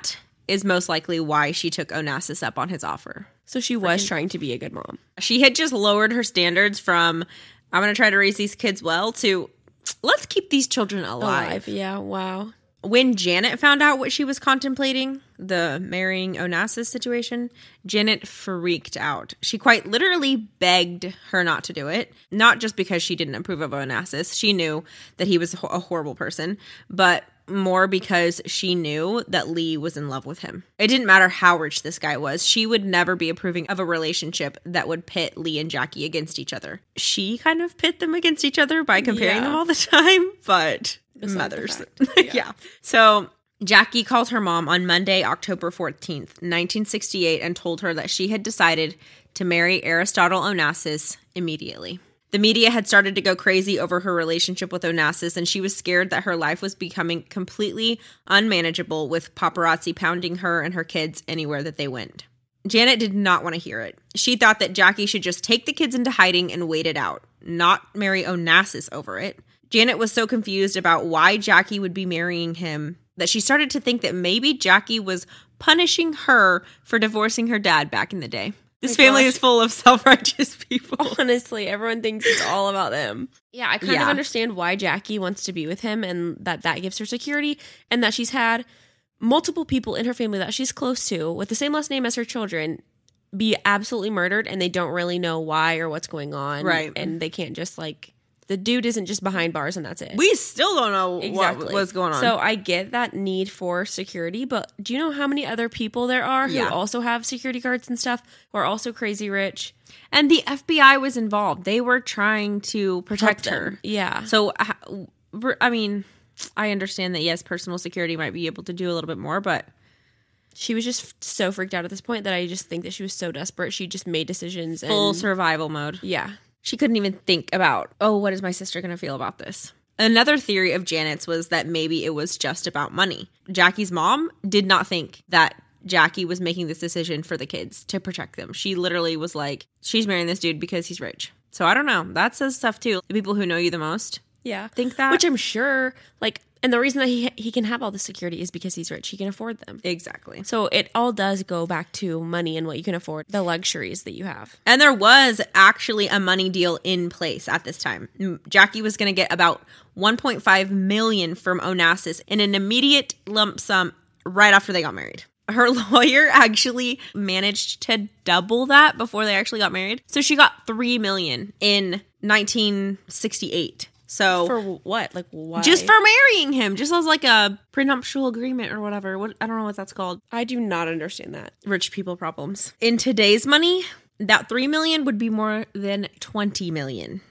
is most likely why she took Onassis up on his offer. So she was trying to be a good mom. She had just lowered her standards from, I'm going to try to raise these kids well, to, let's keep these children alive. Alive. Yeah, wow. When Janet found out what she was contemplating, the marrying Onassis situation, Janet freaked out. She quite literally begged her not to do it. Not just because she didn't approve of Onassis. She knew that he was a horrible person, but more because she knew that Lee was in love with him. It didn't matter how rich this guy was. She would never be approving of a relationship that would pit Lee and Jackie against each other. She kind of pit them against each other by comparing Yeah. them all the time, but... Besides the mothers. fact. Yeah. Yeah. So Jackie called her mom on Monday, October fourteenth, nineteen sixty-eight, and told her that she had decided to marry Aristotle Onassis immediately. The media had started to go crazy over her relationship with Onassis, and she was scared that her life was becoming completely unmanageable with paparazzi pounding her and her kids anywhere that they went. Janet did not want to hear it. She thought that Jackie should just take the kids into hiding and wait it out, not marry Onassis over it. Janet was so confused about why Jackie would be marrying him that she started to think that maybe Jackie was punishing her for divorcing her dad back in the day. This My family gosh. is full of self-righteous people. Honestly, everyone thinks it's all about them. Yeah, I kind Yeah. of understand why Jackie wants to be with him and that that gives her security and that she's had multiple people in her family that she's close to with the same last name as her children be absolutely murdered and they don't really know why or what's going on. Right. And they can't just like, the dude isn't just behind bars and that's it. We still don't know Exactly. what was going on. So I get that need for security, but do you know how many other people there are who Yeah. also have security guards and stuff who are also crazy rich? and the F B I was involved. They were trying to protect Help them. her. Yeah. So, uh, we're- I mean, I understand that, yes, personal security might be able to do a little bit more, but She was just so freaked out at this point that I just think that she was so desperate. She just made decisions. And, full survival mode. yeah. She couldn't even think about, oh, what is my sister going to feel about this? Another theory of Janet's was that maybe it was just about money. Jackie's mom did not think that Jackie was making this decision for the kids to protect them. She literally was like, she's marrying this dude because he's rich. So I don't know. That says stuff too. The people who know you the most Yeah. think that. Which I'm sure, like, and the reason that he he can have all the security is because he's rich. He can afford them. Exactly. So it all does go back to money and what you can afford, the luxuries that you have. And there was actually a money deal in place at this time. M- Jackie was going to get about one point five million dollars from Onassis in an immediate lump sum right after they got married. Her lawyer actually managed to double that before they actually got married. So she got three million dollars in nineteen sixty-eight. So For what? Like, why? just for marrying him, just as like a prenuptial agreement or whatever. What I don't know what that's called. I do not understand that. Rich people problems. In today's money, that three million would be more than twenty million.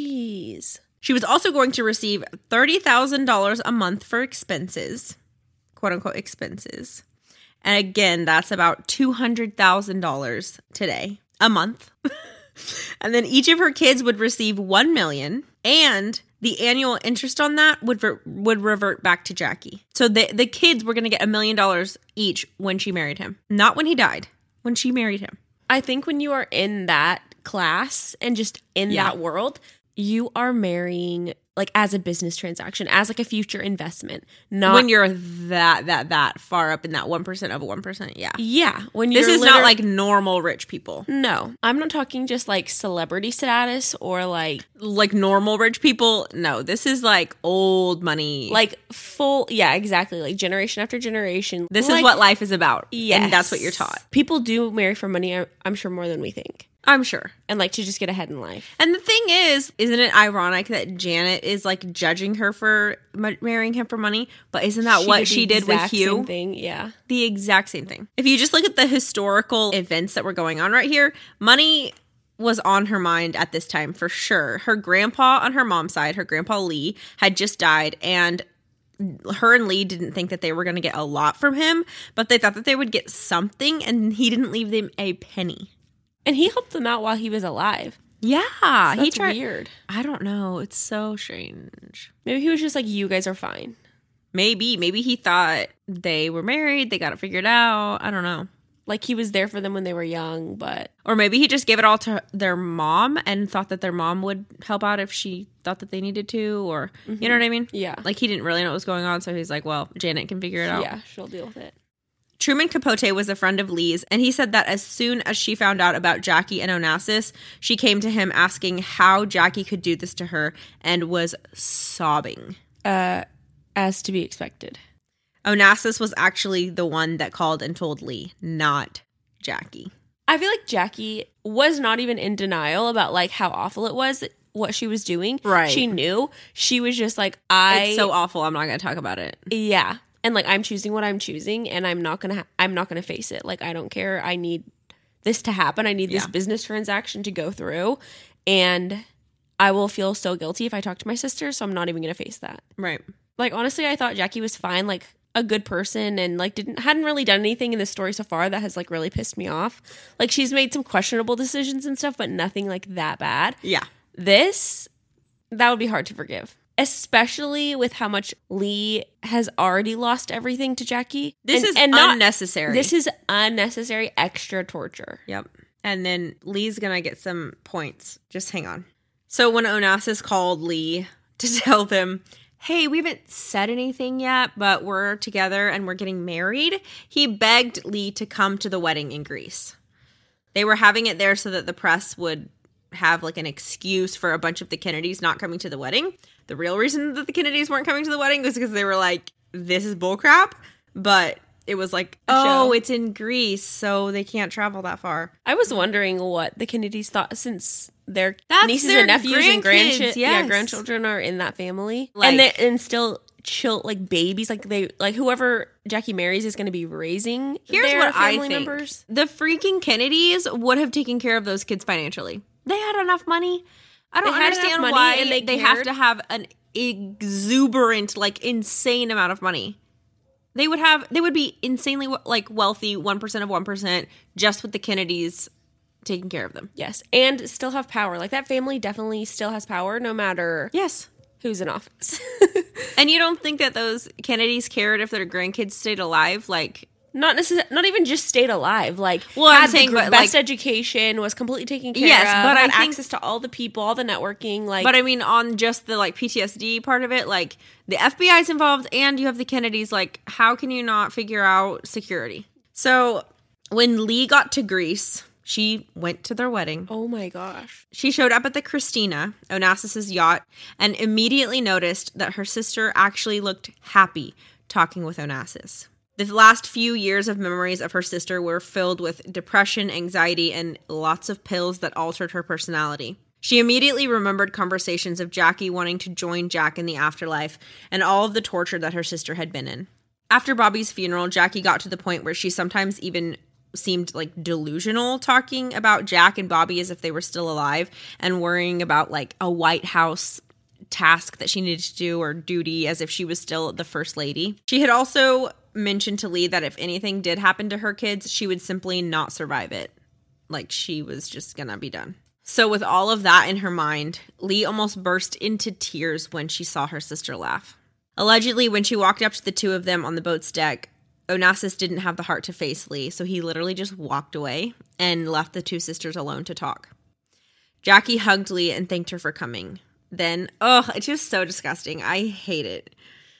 Jeez. She was also going to receive thirty thousand dollars a month for expenses, quote unquote expenses. And again, that's about two hundred thousand dollars today, a month. And then each of her kids would receive one million dollars, and the annual interest on that would ver- would revert back to Jackie. So the the kids were going to get a million dollars each when she married him. Not when he died, when she married him. I think when you are in that class and just in Yeah. that world, you are marrying like as a business transaction, as like a future investment. Not When you're that that that far up in that one percent of a one percent, yeah. yeah. When This you're is not liter- like normal rich people. no. I'm not talking just like celebrity status or like Like normal rich people. No, this is like old money. like full. Yeah, exactly. Like generation after generation. this Like, is what life is about. Yes. And that's what you're taught. People do marry for money. I'm, I'm sure more than we think, I'm sure. and like to just get ahead in life. And the thing is, isn't it ironic that Janet is like judging her for ma- marrying him for money? But isn't that what the she did with exact Hugh? same thing. Yeah. The exact same thing. If you just look at the historical events that were going on right here, money was on her mind at this time for sure. Her grandpa on her mom's side, her grandpa Lee, had just died, and her and Lee didn't think that they were going to get a lot from him, but they thought that they would get something, and he didn't leave them a penny. And he helped them out while he was alive. Yeah, That's he tried. weird. I don't know. It's so strange. Maybe he was just like, you guys are fine. Maybe, maybe he thought they were married, they got it figured out. I don't know. Like he was there for them when they were young, but Or maybe he just gave it all to their mom and thought that their mom would help out if she thought that they needed to, or you know what I mean? yeah. Like he didn't really know what was going on, so he's like, well, Janet can figure it out. Yeah, she'll deal with it. Truman Capote was a friend of Lee's, and he said that as soon as she found out about Jackie and Onassis, she came to him asking how Jackie could do this to her and was sobbing. Uh, as to be expected. Onassis was actually the one that called and told Lee, not Jackie. I feel like Jackie was not even in denial about like how awful it was, what she was doing. Right. She knew. She was just like, I... It's so awful, I'm not going to talk about it. Yeah. And like, I'm choosing what I'm choosing, and I'm not gonna. Ha- I'm not gonna face it. Like, I don't care. I need this to happen. I need this Yeah. business transaction to go through, and I will feel so guilty if I talk to my sister. So I'm not even gonna face that. Right. Like, honestly, I thought Jackie was fine, like a good person, and like didn't hadn't really done anything in this story so far that has like really pissed me off. Like, she's made some questionable decisions and stuff, but nothing like that bad. Yeah. This, that would be hard to forgive. Especially with how much Lee has already lost everything to Jackie. This And- is and not- unnecessary. This is unnecessary extra torture. Yep. And then Lee's going to get some points. Just hang on. So when Onassis called Lee to tell them, hey, we haven't said anything yet, but we're together and we're getting married, he begged Lee to come to the wedding in Greece. They were having it there so that the press would have like an excuse for a bunch of the Kennedys not coming to the wedding. The real reason that the Kennedys weren't coming to the wedding was because they were like, this is bullcrap. But it was like, oh, show. it's in Greece, so they can't travel that far. I was wondering what the Kennedys thought, since their That's nieces their and nephews and grandkids, grandchi- yeah, yes. grandchildren are in that family. Like- and they, and still chill like babies. Like they like whoever Jackie marries is going to be raising Here's their what I family think. members. The freaking Kennedys would have taken care of those kids financially. They had enough money. I don't They had enough understand money why and they they have cared. to have an exuberant, like insane amount of money. They would have, they would be insanely like wealthy, one percent of one percent, just with the Kennedys taking care of them. Yes, and still have power. Like that family definitely still has power, no matter Yes. who's in office. And you don't think that those Kennedys cared if their grandkids stayed alive? Like, Not necessarily, not even just stayed alive. Like, Well, I'm had saying, the gr- but, best like- education, was completely taken care Yes, of. but I had think- access to all the people, all the networking. Like, but I mean, on just the like P T S D part of it, like the F B I's involved and you have the Kennedys, like how can you not figure out security? So when Lee got to Greece, she went to their wedding. oh my gosh, She showed up at the Christina, Onassis' yacht, and immediately noticed that her sister actually looked happy talking with Onassis. The last few years of memories of her sister were filled with depression, anxiety, and lots of pills that altered her personality. She immediately remembered conversations of Jackie wanting to join Jack in the afterlife and all of the torture that her sister had been in. After Bobby's funeral, Jackie got to the point where she sometimes even seemed like delusional, talking about Jack and Bobby as if they were still alive and worrying about like a White House task that she needed to do or duty as if she was still the first lady. She had also mentioned to Lee that if anything did happen to her kids, she would simply not survive it. Like she was just gonna be done. So with all of that in her mind, Lee almost burst into tears when she saw her sister laugh. Allegedly, when she walked up to the two of them on the boat's deck, Onassis didn't have the heart to face Lee, so he literally just walked away and left the two sisters alone to talk. Jackie hugged Lee and thanked her for coming. Then, oh, it's just so disgusting. I hate it.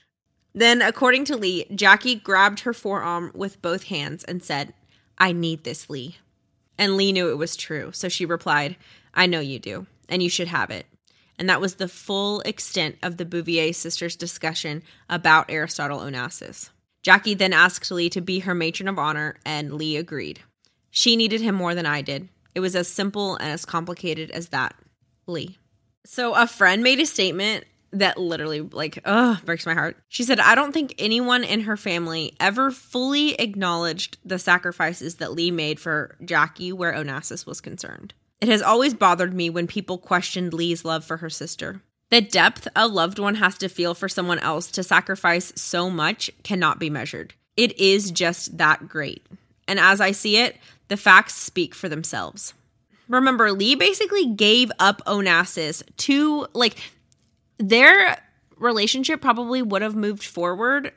Then, according to Lee, Jackie grabbed her forearm with both hands and said, "I need this, Lee." And Lee knew it was true, so she replied, "I know you do, and you should have it." And that was the full extent of the Bouvier sisters' discussion about Aristotle Onassis. Jackie then asked Lee to be her matron of honor, and Lee agreed. She needed him more than I did. It was as simple and as complicated as that. Lee. So a friend made a statement that literally, like, ugh, breaks my heart. She said, "I don't think anyone in her family ever fully acknowledged the sacrifices that Lee made for Jackie where Onassis was concerned. It has always bothered me when people questioned Lee's love for her sister. The depth a loved one has to feel for someone else to sacrifice so much cannot be measured. It is just that great. And as I see it, the facts speak for themselves." Remember, Lee basically gave up Onassis to, like, their relationship probably would have moved forward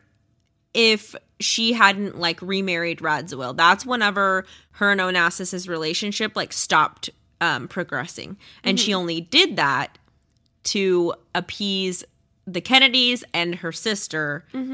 if she hadn't, like, remarried Radziwill. That's whenever her and Onassis' relationship, like, stopped um, progressing. And mm-hmm. she only did that to appease the Kennedys and her sister. Mm-hmm.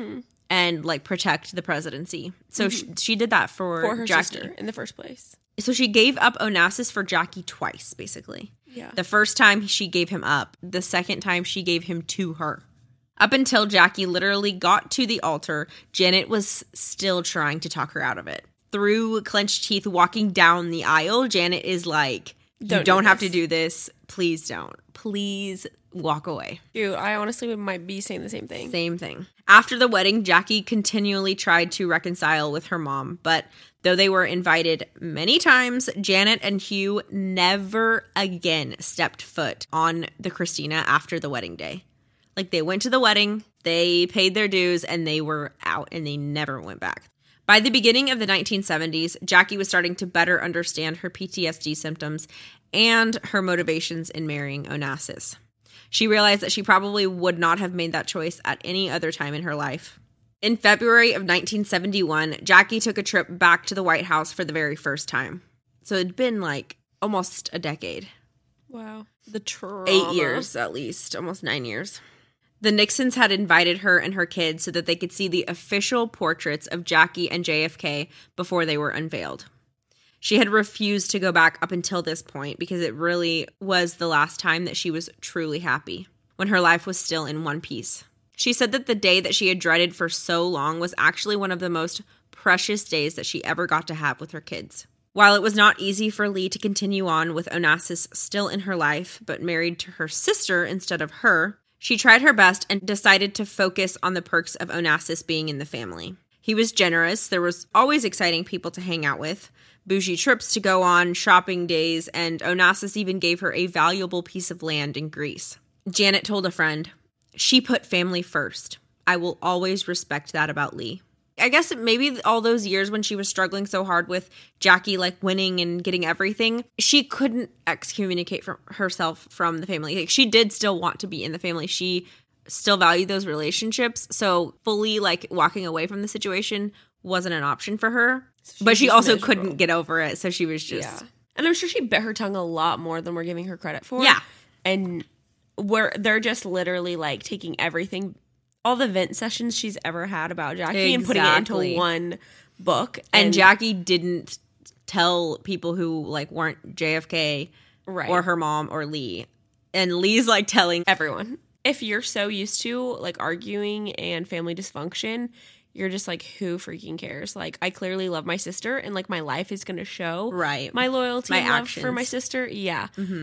and like protect the presidency. So mm-hmm. she, she did that for, for her Jackie. sister in the first place. So she gave up Onassis for Jackie twice, basically. Yeah. The first time she gave him up. The second time she gave him to her. Up until Jackie literally got to the altar, Janet was still trying to talk her out of it. Through clenched teeth, walking down the aisle, Janet is like, don't you don't do have to do this. Please don't. Please walk away. Dude, I honestly might be saying the same thing. Same thing. After the wedding, Jackie continually tried to reconcile with her mom, but though they were invited many times, Janet and Hugh never again stepped foot on the Christina after the wedding day. Like, they went to the wedding, they paid their dues, and they were out, and they never went back. By the beginning of the nineteen seventies, Jackie was starting to better understand her P T S D symptoms and her motivations in marrying Onassis. She realized that she probably would not have made that choice at any other time in her life. In February of nineteen seventy-one, Jackie took a trip back to the White House for the very first time. So it'd been like almost a decade. Wow. The trauma. Eight years at least, almost nine years. The Nixons had invited her and her kids so that they could see the official portraits of Jackie and J F K before they were unveiled. She had refused to go back up until this point because it really was the last time that she was truly happy, when her life was still in one piece. She said that the day that she had dreaded for so long was actually one of the most precious days that she ever got to have with her kids. While it was not easy for Lee to continue on with Onassis still in her life, but married to her sister instead of her, she tried her best and decided to focus on the perks of Onassis being in the family. He was generous, there was always exciting people to hang out with, bougie trips to go on, shopping days, and Onassis even gave her a valuable piece of land in Greece. Janet told a friend, "She put family first. I will always respect that about Lee." I guess maybe all those years when she was struggling so hard with Jackie, like, winning and getting everything, she couldn't excommunicate from herself from the family. Like, she did still want to be in the family. She still valued those relationships. So fully, like, walking away from the situation wasn't an option for her. So but she also miserable. couldn't get over it. So she was just... Yeah. And I'm sure she bit her tongue a lot more than we're giving her credit for. Yeah. And we're, they're just literally, like, taking everything... all the vent sessions she's ever had about Jackie exactly. and putting it into one book. And, and Jackie didn't tell people who, like, weren't J F K right. or her mom or Lee. And Lee's, like, telling everyone. If you're so used to, like, arguing and family dysfunction, you're just like, who freaking cares? Like, I clearly love my sister, and, like, my life is going to show right. my loyalty my and love actions. for my sister. Yeah. Mm-hmm.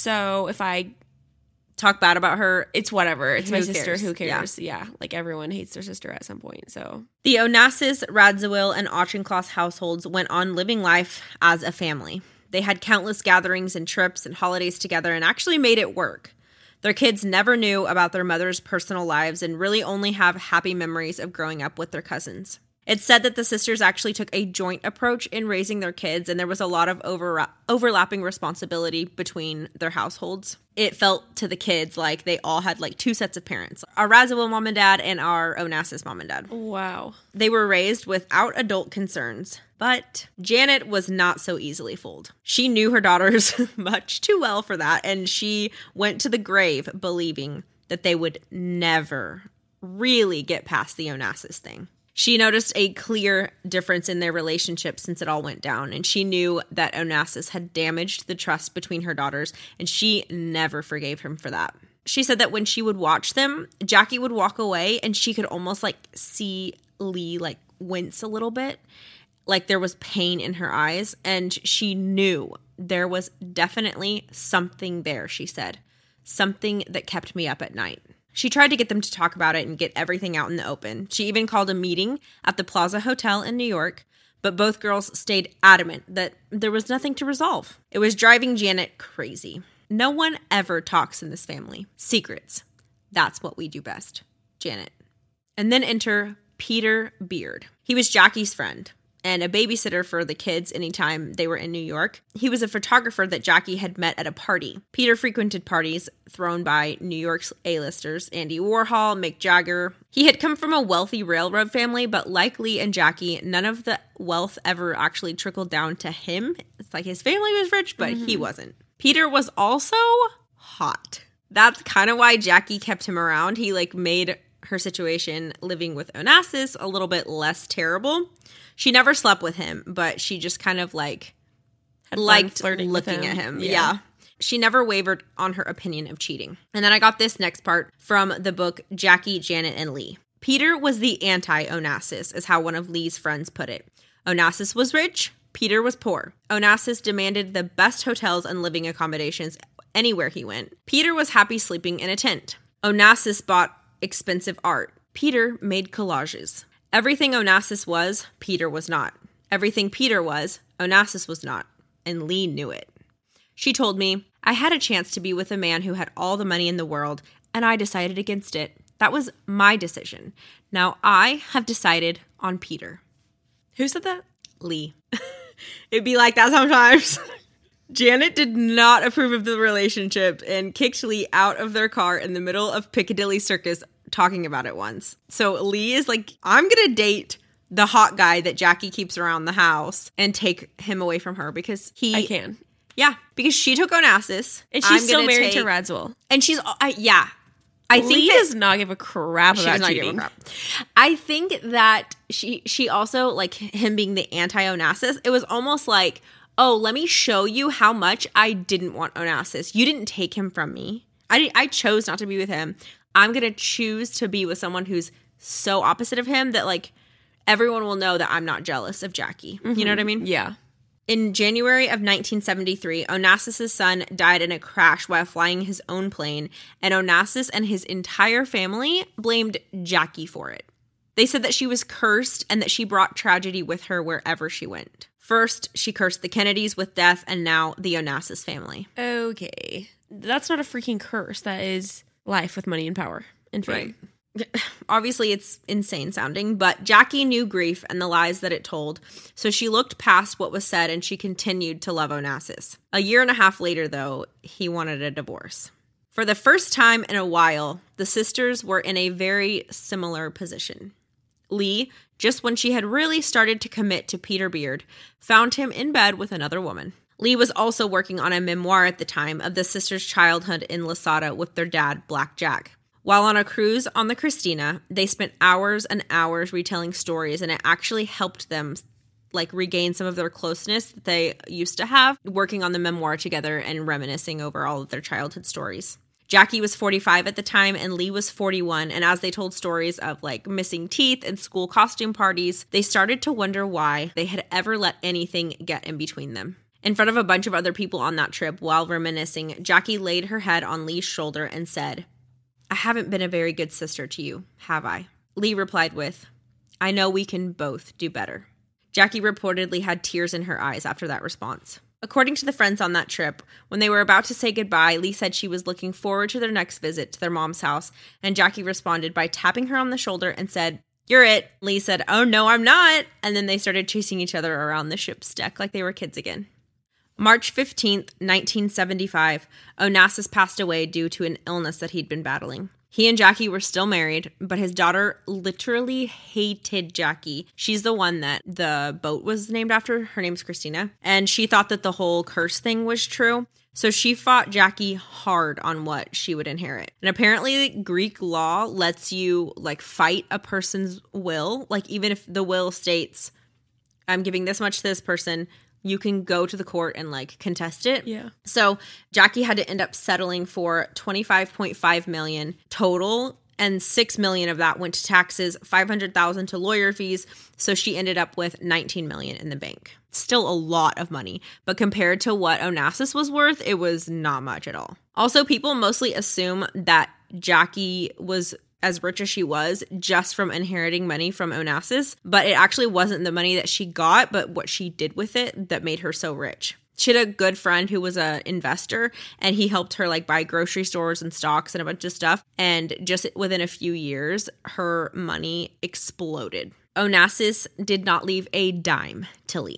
So if I... talk bad about her, it's whatever. It's who my sister. cares? Who cares? Yeah. yeah. Like, everyone hates their sister at some point, so. The Onassis, Radziwill, and Auchincloss households went on living life as a family. They had countless gatherings and trips and holidays together and actually made it work. Their kids never knew about their mother's personal lives and really only have happy memories of growing up with their cousins. It's said that the sisters actually took a joint approach in raising their kids, and there was a lot of over- overlapping responsibility between their households. It felt to the kids like they all had, like, two sets of parents. Our Radziwill mom and dad and our Onassis mom and dad. Wow. They were raised without adult concerns. But Janet was not so easily fooled. She knew her daughters much too well for that, and she went to the grave believing that they would never really get past the Onassis thing. She noticed a clear difference in their relationship since it all went down, and she knew that Onassis had damaged the trust between her daughters, and she never forgave him for that. She said that when she would watch them, Jackie would walk away, and she could almost, like, see Lee, like, wince a little bit, like there was pain in her eyes, and she knew there was definitely something there, she said. Something that kept me up at night. She tried to get them to talk about it and get everything out in the open. She even called a meeting at the Plaza Hotel in New York, but both girls stayed adamant that there was nothing to resolve. It was driving Janet crazy. No one ever talks in this family. Secrets. That's what we do best. Janet. And then enter Peter Beard. He was Jackie's friend and a babysitter for the kids anytime they were in New York. He was a photographer that Jackie had met at a party. Peter frequented parties thrown by New York's A-listers, Andy Warhol, Mick Jagger. He had come from a wealthy railroad family, but like Lee and Jackie, none of the wealth ever actually trickled down to him. It's like his family was rich, but mm-hmm. he wasn't. Peter was also hot. That's kind of why Jackie kept him around. He, like, made her situation living with Onassis a little bit less terrible. She never slept with him, but she just kind of like Had fun liked flirting with looking him. at him. Yeah. Yeah. She never wavered on her opinion of cheating. And then I got this next part from the book Jackie, Janet, and Lee. Peter was the anti-Onassis, is how one of Lee's friends put it. Onassis was rich, Peter was poor. Onassis demanded the best hotels and living accommodations anywhere he went. Peter was happy sleeping in a tent. Onassis bought expensive art. Peter made collages. Everything Onassis was, Peter was not. Everything Peter was, Onassis was not. And Lee knew it. She told me, I had a chance to be with a man who had all the money in the world, and I decided against it. That was my decision. Now I have decided on Peter. Who said that? Lee. It'd be like that sometimes. Janet did not approve of the relationship and kicked Lee out of their car in the middle of Piccadilly Circus talking about it once. So Lee is like, I'm going to date the hot guy that Jackie keeps around the house and take him away from her because he... I can. Yeah, because she took Onassis. And she's I'm still gonna married take, to Radswell. And she's... I, yeah. I think Lee that, does not give a crap she about does not give a cheating. crap. I think that she she also, like him being the anti-Onassis, it was almost like, oh, let me show you how much I didn't want Onassis. You didn't take him from me. I, I chose not to be with him. I'm going to choose to be with someone who's so opposite of him that, like, everyone will know that I'm not jealous of Jackie. Mm-hmm. You know what I mean? Yeah. In January of nineteen seventy-three, Onassis' son died in a crash while flying his own plane, and Onassis and his entire family blamed Jackie for it. They said that she was cursed and that she brought tragedy with her wherever she went. First, she cursed the Kennedys with death, and now the Onassis family. Okay. That's not a freaking curse. That is life with money and power and fame. Right. Obviously, it's insane sounding, but Jackie knew grief and the lies that it told, so she looked past what was said and she continued to love Onassis. A year and a half later, though, he wanted a divorce. For the first time in a while, the sisters were in a very similar position. Lee, just when she had really started to commit to Peter Beard, found him in bed with another woman. Lee was also working on a memoir at the time of the sisters' childhood in Lasada with their dad, Black Jack. While on a cruise on the Christina, they spent hours and hours retelling stories, and it actually helped them like regain some of their closeness that they used to have, working on the memoir together and reminiscing over all of their childhood stories. Jackie was forty-five at the time and Lee was forty-one, and as they told stories of like missing teeth and school costume parties, they started to wonder why they had ever let anything get in between them. In front of a bunch of other people on that trip, while reminiscing, Jackie laid her head on Lee's shoulder and said, I haven't been a very good sister to you, have I? Lee replied with, I know we can both do better. Jackie reportedly had tears in her eyes after that response. According to the friends on that trip, when they were about to say goodbye, Lee said she was looking forward to their next visit to their mom's house, and Jackie responded by tapping her on the shoulder and said, You're it. Lee said, Oh, no, I'm not. And then they started chasing each other around the ship's deck like they were kids again. March fifteenth, nineteen seventy-five, Onassis passed away due to an illness that he'd been battling. He and Jackie were still married, but his daughter literally hated Jackie. She's the one that the boat was named after. Her name's Christina. And she thought that the whole curse thing was true. So she fought Jackie hard on what she would inherit. And apparently Greek law lets you like fight a person's will. Like even if the will states, I'm giving this much to this person, you can go to the court and like contest it. Yeah. So Jackie had to end up settling for twenty-five point five million dollars total, and six million dollars of that went to taxes, five hundred thousand dollars to lawyer fees. So she ended up with nineteen million dollars in the bank. Still a lot of money, but compared to what Onassis was worth, it was not much at all. Also, people mostly assume that Jackie was as rich as she was just from inheriting money from Onassis, but it actually wasn't the money that she got, but what she did with it that made her so rich. She had a good friend who was an investor, and he helped her like buy grocery stores and stocks and a bunch of stuff. And just within a few years, her money exploded. Onassis did not leave a dime to Lee.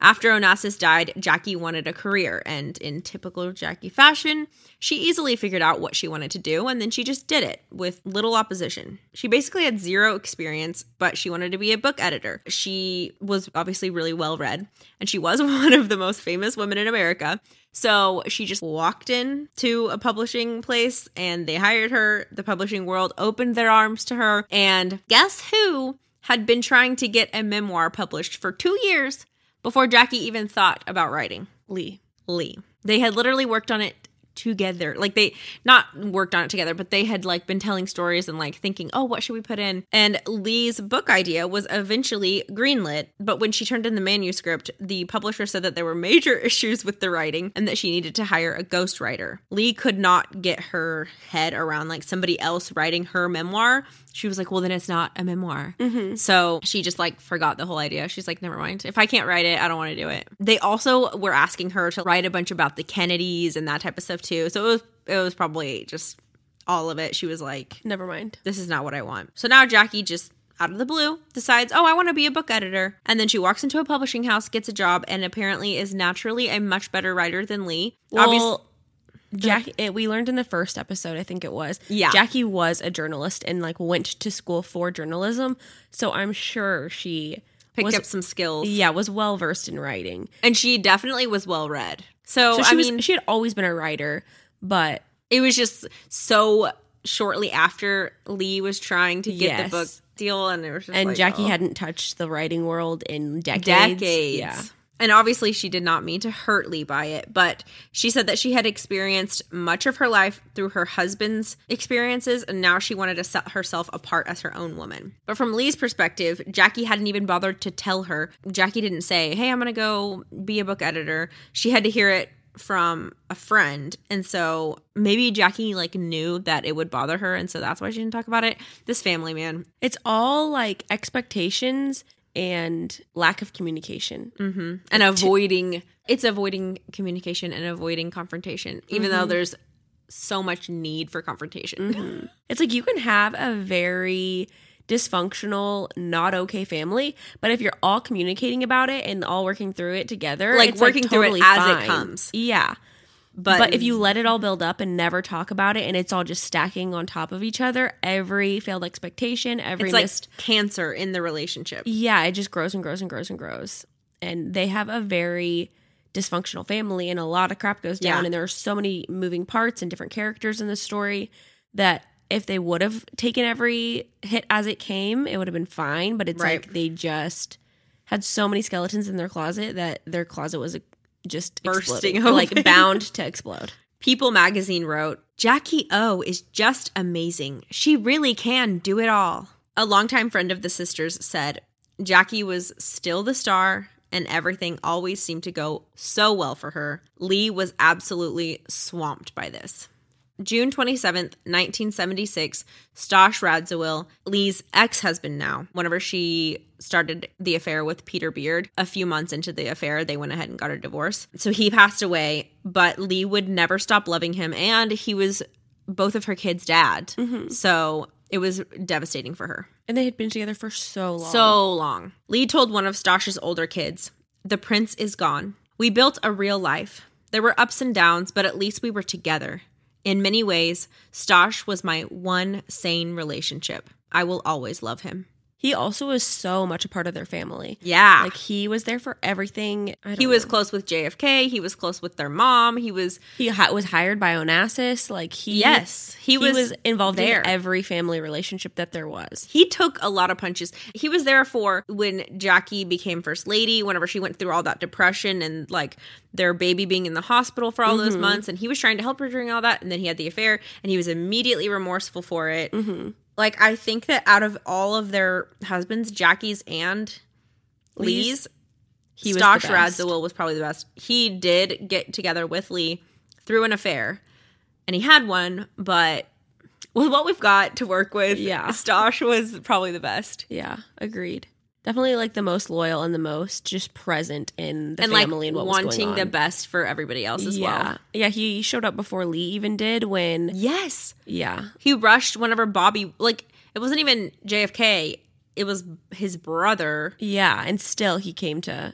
After Onassis died, Jackie wanted a career, and in typical Jackie fashion, she easily figured out what she wanted to do, and then she just did it with little opposition. She basically had zero experience, but she wanted to be a book editor. She was obviously really well read, and she was one of the most famous women in America. So she just walked in to a publishing place, and they hired her. The publishing world opened their arms to her, and guess who had been trying to get a memoir published for two years before Jackie even thought about writing? Lee. Lee. They had literally worked on it together. Like, they not worked on it together, but they had like been telling stories and like thinking, oh, what should we put in? And Lee's book idea was eventually greenlit, but when she turned in the manuscript, the publisher said that there were major issues with the writing and that she needed to hire a ghostwriter. Lee could not get her head around like somebody else writing her memoir. She was like, well, then it's not a memoir. Mm-hmm. So she just like forgot the whole idea. She's like, never mind. If I can't write it, I don't want to do it. They also were asking her to write a bunch about the Kennedys and that type of stuff too. So it was it was probably just all of it. She was like, never mind. This is not what I want. So now Jackie just out of the blue decides, oh, I want to be a book editor. And then she walks into a publishing house, gets a job, and apparently is naturally a much better writer than Lee. Well, Obviously, Jackie, it, we learned in the first episode, I think it was, yeah. Jackie was a journalist and like went to school for journalism. So I'm sure she picked was, up some skills. Yeah, was well versed in writing. And she definitely was well read. So, so she I was, mean, she had always been a writer, but it was just so shortly after Lee was trying to get yes. the book deal, and it was just and like, Jackie oh. hadn't touched the writing world in decades. Decades. Yeah. And obviously she did not mean to hurt Lee by it, but she said that she had experienced much of her life through her husband's experiences, and now she wanted to set herself apart as her own woman. But from Lee's perspective, Jackie hadn't even bothered to tell her. Jackie didn't say, hey, I'm going to go be a book editor. She had to hear it from a friend, and so maybe Jackie like knew that it would bother her, and so that's why she didn't talk about it. This family, man. It's all like expectations and lack of communication. Mm-hmm. And avoiding, it's avoiding communication and avoiding confrontation, even mm-hmm. though there's so much need for confrontation. Mm-hmm. It's like you can have a very dysfunctional, not okay family, but if you're all communicating about it and all working through it together, like it's working like through totally it as fine. it comes. Yeah. But, but if you let it all build up and never talk about it, and it's all just stacking on top of each other, every failed expectation, every it's like missed cancer in the relationship. Yeah, it just grows and grows and grows and grows. And they have a very dysfunctional family, and a lot of crap goes down. Yeah. And there are so many moving parts and different characters in the story that if they would have taken every hit as it came, it would have been fine. But it's right. like they just had so many skeletons in their closet that their closet was just bursting open, like bound to explode. People magazine wrote, Jackie O is just amazing. She really can do it all. A longtime friend of the sisters said, Jackie was still the star and everything always seemed to go so well for her. Lee was absolutely swamped by this. June twenty-seventh, nineteen seventy-six, Stosh Radziwill, Lee's ex-husband now, whenever she started the affair with Peter Beard, a few months into the affair, they went ahead and got a divorce. So he passed away, but Lee would never stop loving him, and he was both of her kids' dad. Mm-hmm. So it was devastating for her. And they had been together for so long. So long. Lee told one of Stosh's older kids, the prince is gone. We built a real life. There were ups and downs, but at least we were together. In many ways, Stosh was my one sane relationship. I will always love him. He also was so much a part of their family. Yeah. Like, he was there for everything. I don't he was know. close with J F K. He was close with their mom. He was... He ha- was hired by Onassis. Like, he... Yes. He, he was, was involved there. in every family relationship that there was. He took a lot of punches. He was there for when Jackie became first lady, whenever she went through all that depression and, like, their baby being in the hospital for all mm-hmm. those months. And he was trying to help her during all that. And then he had the affair. And he was immediately remorseful for it. Mm-hmm. Like, I think that out of all of their husbands, Jackie's and Lee's, Lee's he was Stosh the best. Radziwill was probably the best. He did get together with Lee through an affair, and he had one, but with what we've got to work with, yeah. Stosh was probably the best. Yeah, agreed. Definitely, like, the most loyal and the most just present in the and family like and what was wanting going on. the best for everybody else as yeah. well. Yeah, he showed up before Lee even did when... Yes. Yeah. He rushed whenever Bobby, like, it wasn't even J F K. It was his brother. Yeah, and still he came to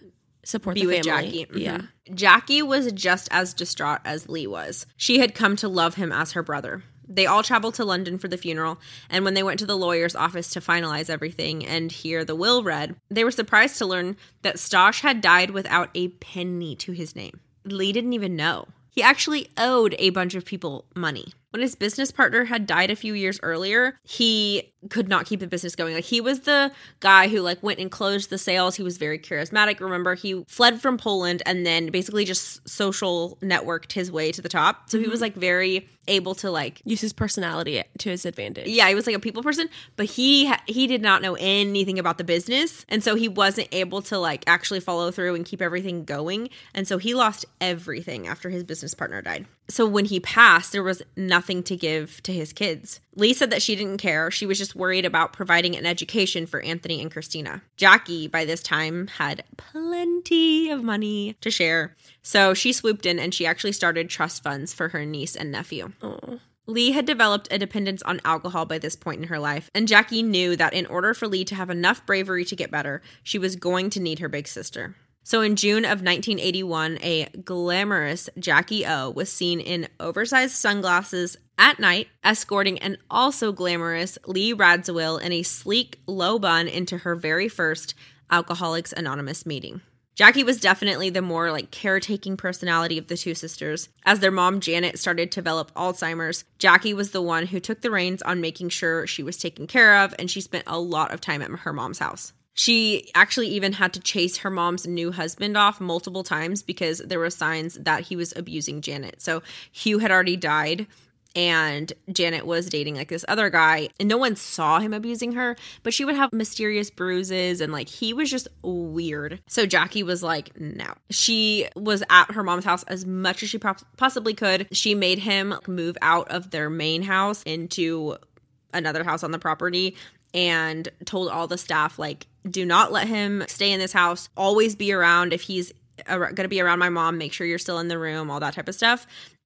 support be the with family. Jackie. Mhm. Yeah. Jackie was just as distraught as Lee was. She had come to love him as her brother. They all traveled to London for the funeral, and when they went to the lawyer's office to finalize everything and hear the will read, they were surprised to learn that Stosh had died without a penny to his name. Lee didn't even know. He actually owed a bunch of people money. When his business partner had died a few years earlier, he could not keep the business going. Like, he was the guy who like went and closed the sales. He was very charismatic. Remember, he fled from Poland and then basically just social networked his way to the top. So mm-hmm. he was like very able to like use his personality to his advantage. Yeah, he was like a people person, but he ha- he did not know anything about the business, and so he wasn't able to like actually follow through and keep everything going. And so he lost everything after his business partner died. So when he passed, there was nothing to give to his kids. Lee said that she didn't care. She was just worried about providing an education for Anthony and Christina. Jackie, by this time, had plenty of money to share. So she swooped in and she actually started trust funds for her niece and nephew. Aww. Lee had developed a dependence on alcohol by this point in her life, and Jackie knew that in order for Lee to have enough bravery to get better, she was going to need her big sister. So in June of nineteen eighty-one, a glamorous Jackie O was seen in oversized sunglasses at night, escorting an also glamorous Lee Radziwill in a sleek, low bun into her very first Alcoholics Anonymous meeting. Jackie was definitely the more like caretaking personality of the two sisters. As their mom Janet started to develop Alzheimer's, Jackie was the one who took the reins on making sure she was taken care of, and she spent a lot of time at her mom's house. She actually even had to chase her mom's new husband off multiple times because there were signs that he was abusing Janet. So Hugh had already died, and Janet was dating like this other guy, and no one saw him abusing her, but she would have mysterious bruises, and like he was just weird. So Jackie was like, no. She was at her mom's house as much as she po- possibly could. She made him move out of their main house into another house on the property and told all the staff, like, do not let him stay in this house. Always be around. If he's going to be around my mom, make sure you're still in the room, all that type of stuff.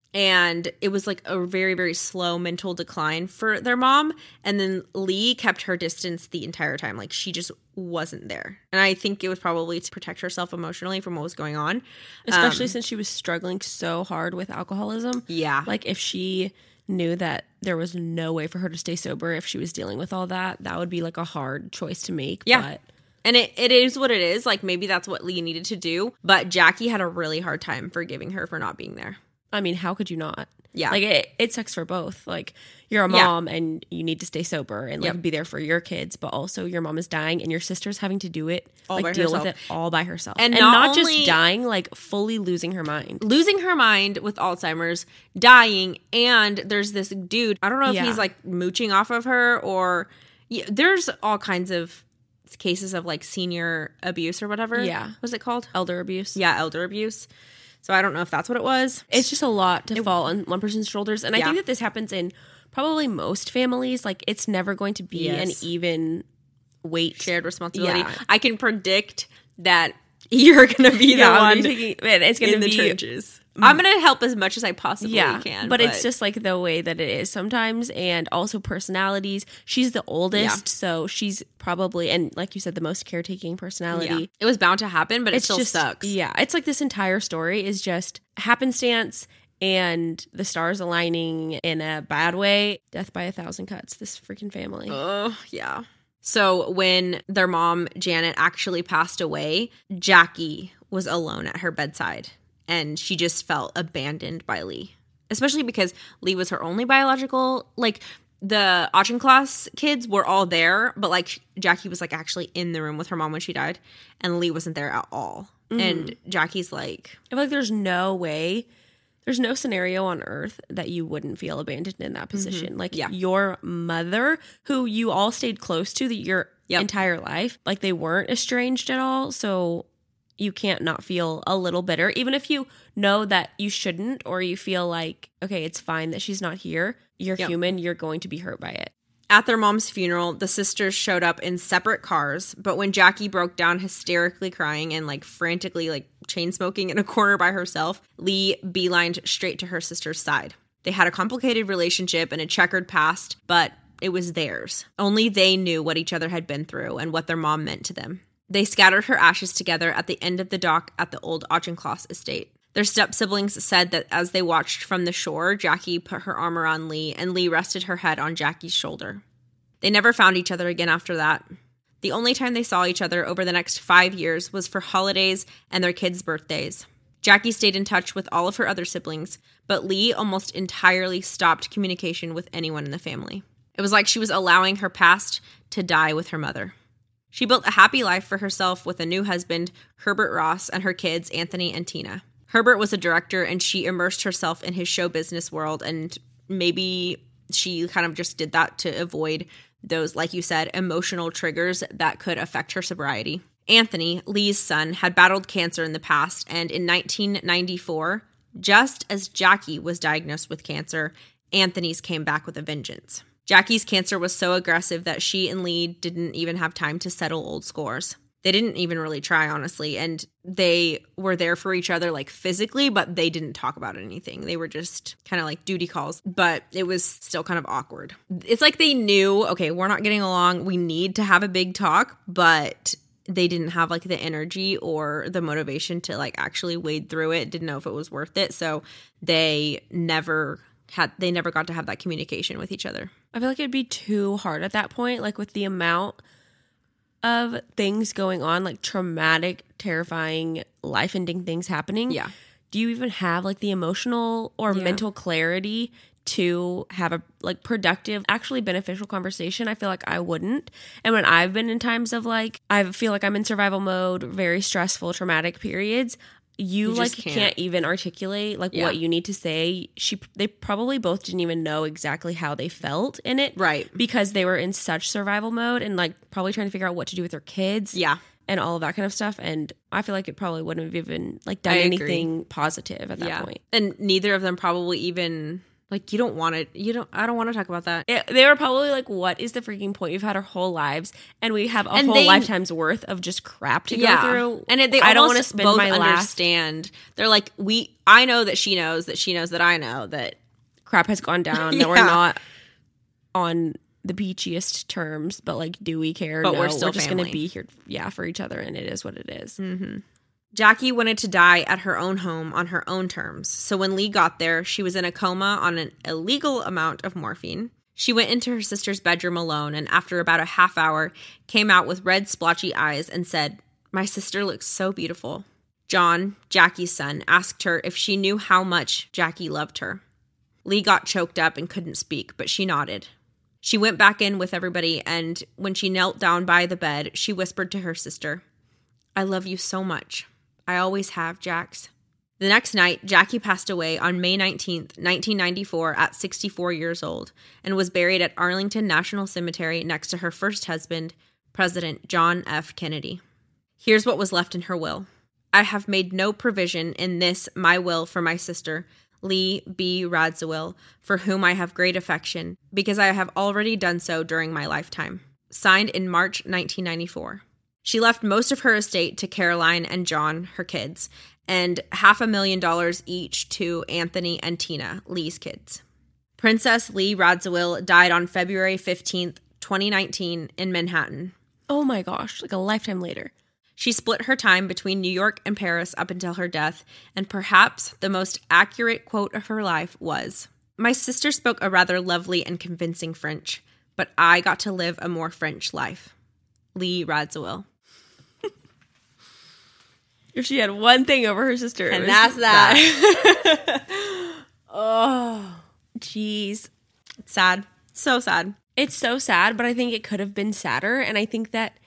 And it was like a very, very slow mental decline for their mom. And then Lee kept her distance the entire time. Like, she just wasn't there. And I think it was probably to protect herself emotionally from what was going on. Especially um, since she was struggling so hard with alcoholism. Yeah. Like, if she knew that there was no way for her to stay sober if she was dealing with all that, that would be like a hard choice to make. Yeah. But And it, it is what it is. Like, maybe that's what Lee needed to do. But Jackie had a really hard time forgiving her for not being there. I mean, how could you not? Yeah. Like, it, it sucks for both. Like, you're a mom yeah. and you need to stay sober and, like, yep. be there for your kids. But also, your mom is dying and your sister's having to do it, all like, by deal herself. with it all by herself. And, and not, not only, just dying, like, fully losing her mind. Losing her mind with Alzheimer's, dying, and there's this dude. I don't know if yeah. he's, like, mooching off of her or... Yeah, there's all kinds of cases of, like, senior abuse or whatever. Yeah. What's it called? Elder abuse. Yeah, elder abuse. So I don't know if that's what it was. It's just a lot to it, fall on one person's shoulders. And I yeah. think that this happens in probably most families. Like, it's never going to be yes. an even weight. Shared responsibility. Yeah. I can predict that you're going to be the yeah, one taking, man, it's gonna in be, the trenches. I'm going to help as much as I possibly yeah, can. But, but it's just like the way that it is sometimes, and also personalities. She's the oldest, yeah. so she's probably, and like you said, the most caretaking personality. Yeah. It was bound to happen, but it it's still just, sucks. Yeah, it's like this entire story is just happenstance and the stars aligning in a bad way. Death by a thousand cuts, this freaking family. Oh, yeah. So when their mom, Janet, actually passed away, Jackie was alone at her bedside. And she just felt abandoned by Lee, especially because Lee was her only biological, like, the Auchincloss kids were all there, but, like, Jackie was, like, actually in the room with her mom when she died, and Lee wasn't there at all. Mm-hmm. And Jackie's like... I feel like there's no way, there's no scenario on earth that you wouldn't feel abandoned in that position. Mm-hmm. Like, yeah. your mother, who you all stayed close to the, your yep. entire life, like, they weren't estranged at all, so... You can't not feel a little bitter, even if you know that you shouldn't, or you feel like, okay, it's fine that she's not here. You're yep. human. You're going to be hurt by it. At their mom's funeral, the sisters showed up in separate cars, but when Jackie broke down hysterically crying and like frantically like chain smoking in a corner by herself, Lee beelined straight to her sister's side. They had a complicated relationship and a checkered past, but it was theirs. Only they knew what each other had been through and what their mom meant to them. They scattered her ashes together at the end of the dock at the old Auchincloss estate. Their step-siblings said that as they watched from the shore, Jackie put her arm around Lee, and Lee rested her head on Jackie's shoulder. They never found each other again after that. The only time they saw each other over the next five years was for holidays and their kids' birthdays. Jackie stayed in touch with all of her other siblings, but Lee almost entirely stopped communication with anyone in the family. It was like she was allowing her past to die with her mother. She built a happy life for herself with a new husband, Herbert Ross, and her kids, Anthony and Tina. Herbert was a director, and she immersed herself in his show business world, and maybe she kind of just did that to avoid those, like you said, emotional triggers that could affect her sobriety. Anthony, Lee's son, had battled cancer in the past, and in nineteen ninety-four, just as Jackie was diagnosed with cancer, Anthony's came back with a vengeance. Jackie's cancer was so aggressive that she and Lee didn't even have time to settle old scores. They didn't even really try, honestly, and they were there for each other, like, physically, but they didn't talk about anything. They were just kind of like duty calls, but it was still kind of awkward. It's like they knew, okay, we're not getting along. We need to have a big talk, but they didn't have, like, the energy or the motivation to, like, actually wade through it. Didn't know if it was worth it, so they never had, they never got to have that communication with each other. I feel like it'd be too hard at that point, like, with the amount of things going on, like traumatic, terrifying, life-ending things happening. Yeah. Do you even have like the emotional or Yeah. mental clarity to have a like productive, actually beneficial conversation? I feel like I wouldn't. And when I've been in times of like, I feel like I'm in survival mode, very stressful, traumatic periods, you, You like just can't. can't. even articulate like Yeah. what you need to say. She they probably both didn't even know exactly how they felt in it. Right. Because they were in such survival mode and like probably trying to figure out what to do with their kids. Yeah. And all of that kind of stuff. And I feel like it probably wouldn't have even like done I agree. anything positive at that yeah. point. And neither of them probably even, like, you don't want it. You don't, I don't want to talk about that. It, they were probably like, what is the freaking point? We've had our whole lives and we have a And whole they- lifetime's worth of just crap to Yeah. go through. And it, they I don't want to almost spend both my last understand. They're like, we, I know that she knows that she knows that I know that. crap has gone down. That we're Yeah. not on the peachiest terms, but like, do we care? But no, we're still just going to family. be here, yeah, for each other, and it is what it is. Mm-hmm. Jackie wanted to die at her own home on her own terms. So when Lee got there, she was in a coma on an illegal amount of morphine. She went into her sister's bedroom alone, and after about a half hour, came out with red splotchy eyes and said, "My sister looks so beautiful." John, Jackie's son, asked her if she knew how much Jackie loved her. Lee got choked up and couldn't speak, but she nodded. She went back in with everybody, and when she knelt down by the bed, she whispered to her sister, "I love you so much. I always have, Jax." The next night, Jackie passed away on May nineteenth, nineteen ninety-four at sixty-four years old and was buried at Arlington National Cemetery next to her first husband, President John F. Kennedy. Here's what was left in her will. "I have made no provision in this my will for my sister, Lee B. Radziwill, for whom I have great affection, because I have already done so during my lifetime." Signed in March nineteen ninety-four. She left most of her estate to Caroline and John, her kids, and half a million dollars each to Anthony and Tina, Lee's kids. Princess Lee Radziwill died on February fifteenth, twenty nineteen in Manhattan. Oh my gosh, like a lifetime later. She split her time between New York and Paris up until her death, and perhaps the most accurate quote of her life was, "My sister spoke a rather lovely and convincing French, but I got to live a more French life." Lee Radziwill. If she had one thing over her sister, it And was that's that. Oh, jeez. It's sad. So sad. It's so sad, but I think it could have been sadder. And I think that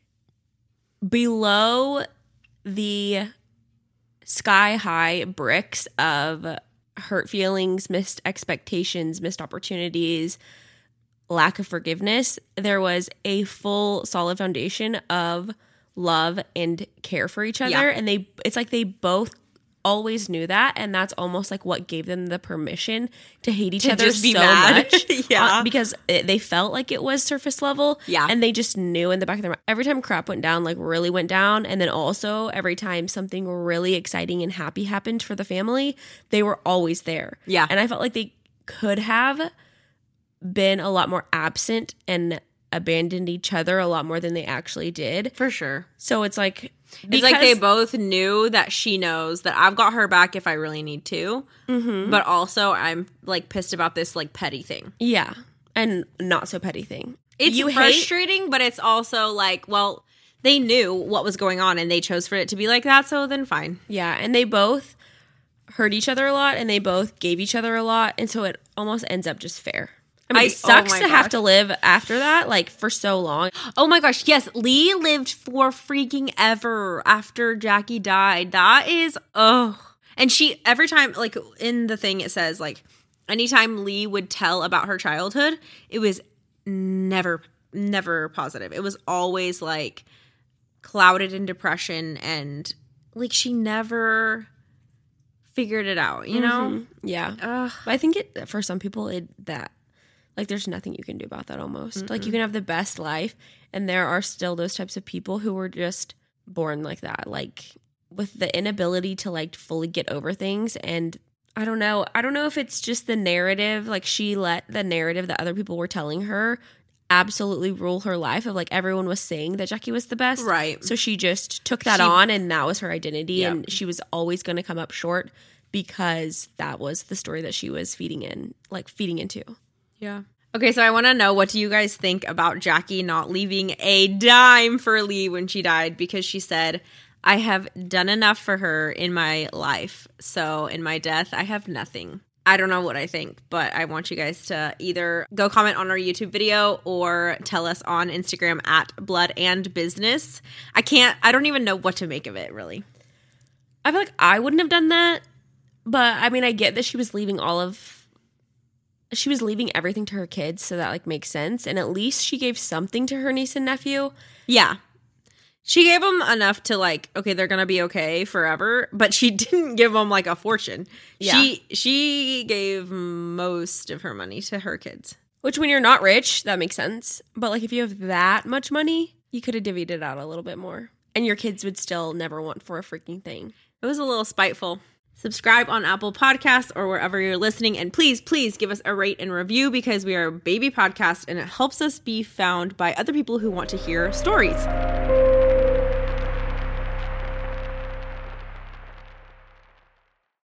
below the sky high bricks of hurt feelings, missed expectations, missed opportunities, lack of forgiveness, there was a full solid foundation of love and care for each other. Yeah. And they, it's like they both always knew that, and that's almost like what gave them the permission to hate each To other just be so mad. much. Yeah. uh, because it, they felt like it was surface level. Yeah. And they just knew in the back of their mind. Every time crap went down, like really went down, and then also every time something really exciting and happy happened for the family, they were always there. Yeah. And I felt like they could have been a lot more absent and abandoned each other a lot more than they actually did. For sure. So it's like it's like they both knew that she knows that I've got her back if I really need to. Mm-hmm. But also I'm like pissed about this like petty thing. Yeah. And not so petty thing. It's you frustrating, hate- but it's also like, well, they knew what was going on and they chose for it to be like that, so then fine. Yeah, and they both hurt each other a lot and they both gave each other a lot, and so it almost ends up just fair. I mean, I, it sucks oh to gosh. have to live after that, like, for so long. Oh my gosh, yes, Lee lived for freaking ever after Jackie died. That is, oh. And she, every time, like, in the thing it says, like, anytime Lee would tell about her childhood, it was never, never positive. It was always, like, clouded in depression, and, like, she never figured it out, you know? Mm-hmm. Yeah. Ugh. But I think it for some people, it that, like, there's nothing you can do about that almost. Mm-mm. Like, you can have the best life, and there are still those types of people who were just born like that, like, with the inability to, like, fully get over things. And I don't know. I don't know if it's just the narrative. Like, she let the narrative that other people were telling her absolutely rule her life, of, like, everyone was saying that Jackie was the best. Right. So she just took that She- on, and that was her identity. Yep. And she was always going to come up short because that was the story that she was feeding in, like, feeding into. Yeah. Okay, so I want to know, what do you guys think about Jackie not leaving a dime for Lee when she died? Because she said, I have done enough for her in my life, so in my death, I have nothing. I don't know what I think, but I want you guys to either go comment on our YouTube video or tell us on Instagram at Blood and Business. I can't, I don't even know what to make of it, really. I feel like I wouldn't have done that, but I mean, I get that she was leaving all of, she was leaving everything to her kids, so that, like, makes sense. And at least she gave something to her niece and nephew. Yeah. She gave them enough to, like, okay, they're going to be okay forever, but she didn't give them, like, a fortune. Yeah. She she gave most of her money to her kids. Which, when you're not rich, that makes sense. But, like, if you have that much money, you could have divvied it out a little bit more. And your kids would still never want for a freaking thing. It was a little spiteful. Subscribe on Apple Podcasts or wherever you're listening. And please, please give us a rate and review, because we are a baby podcast and it helps us be found by other people who want to hear stories.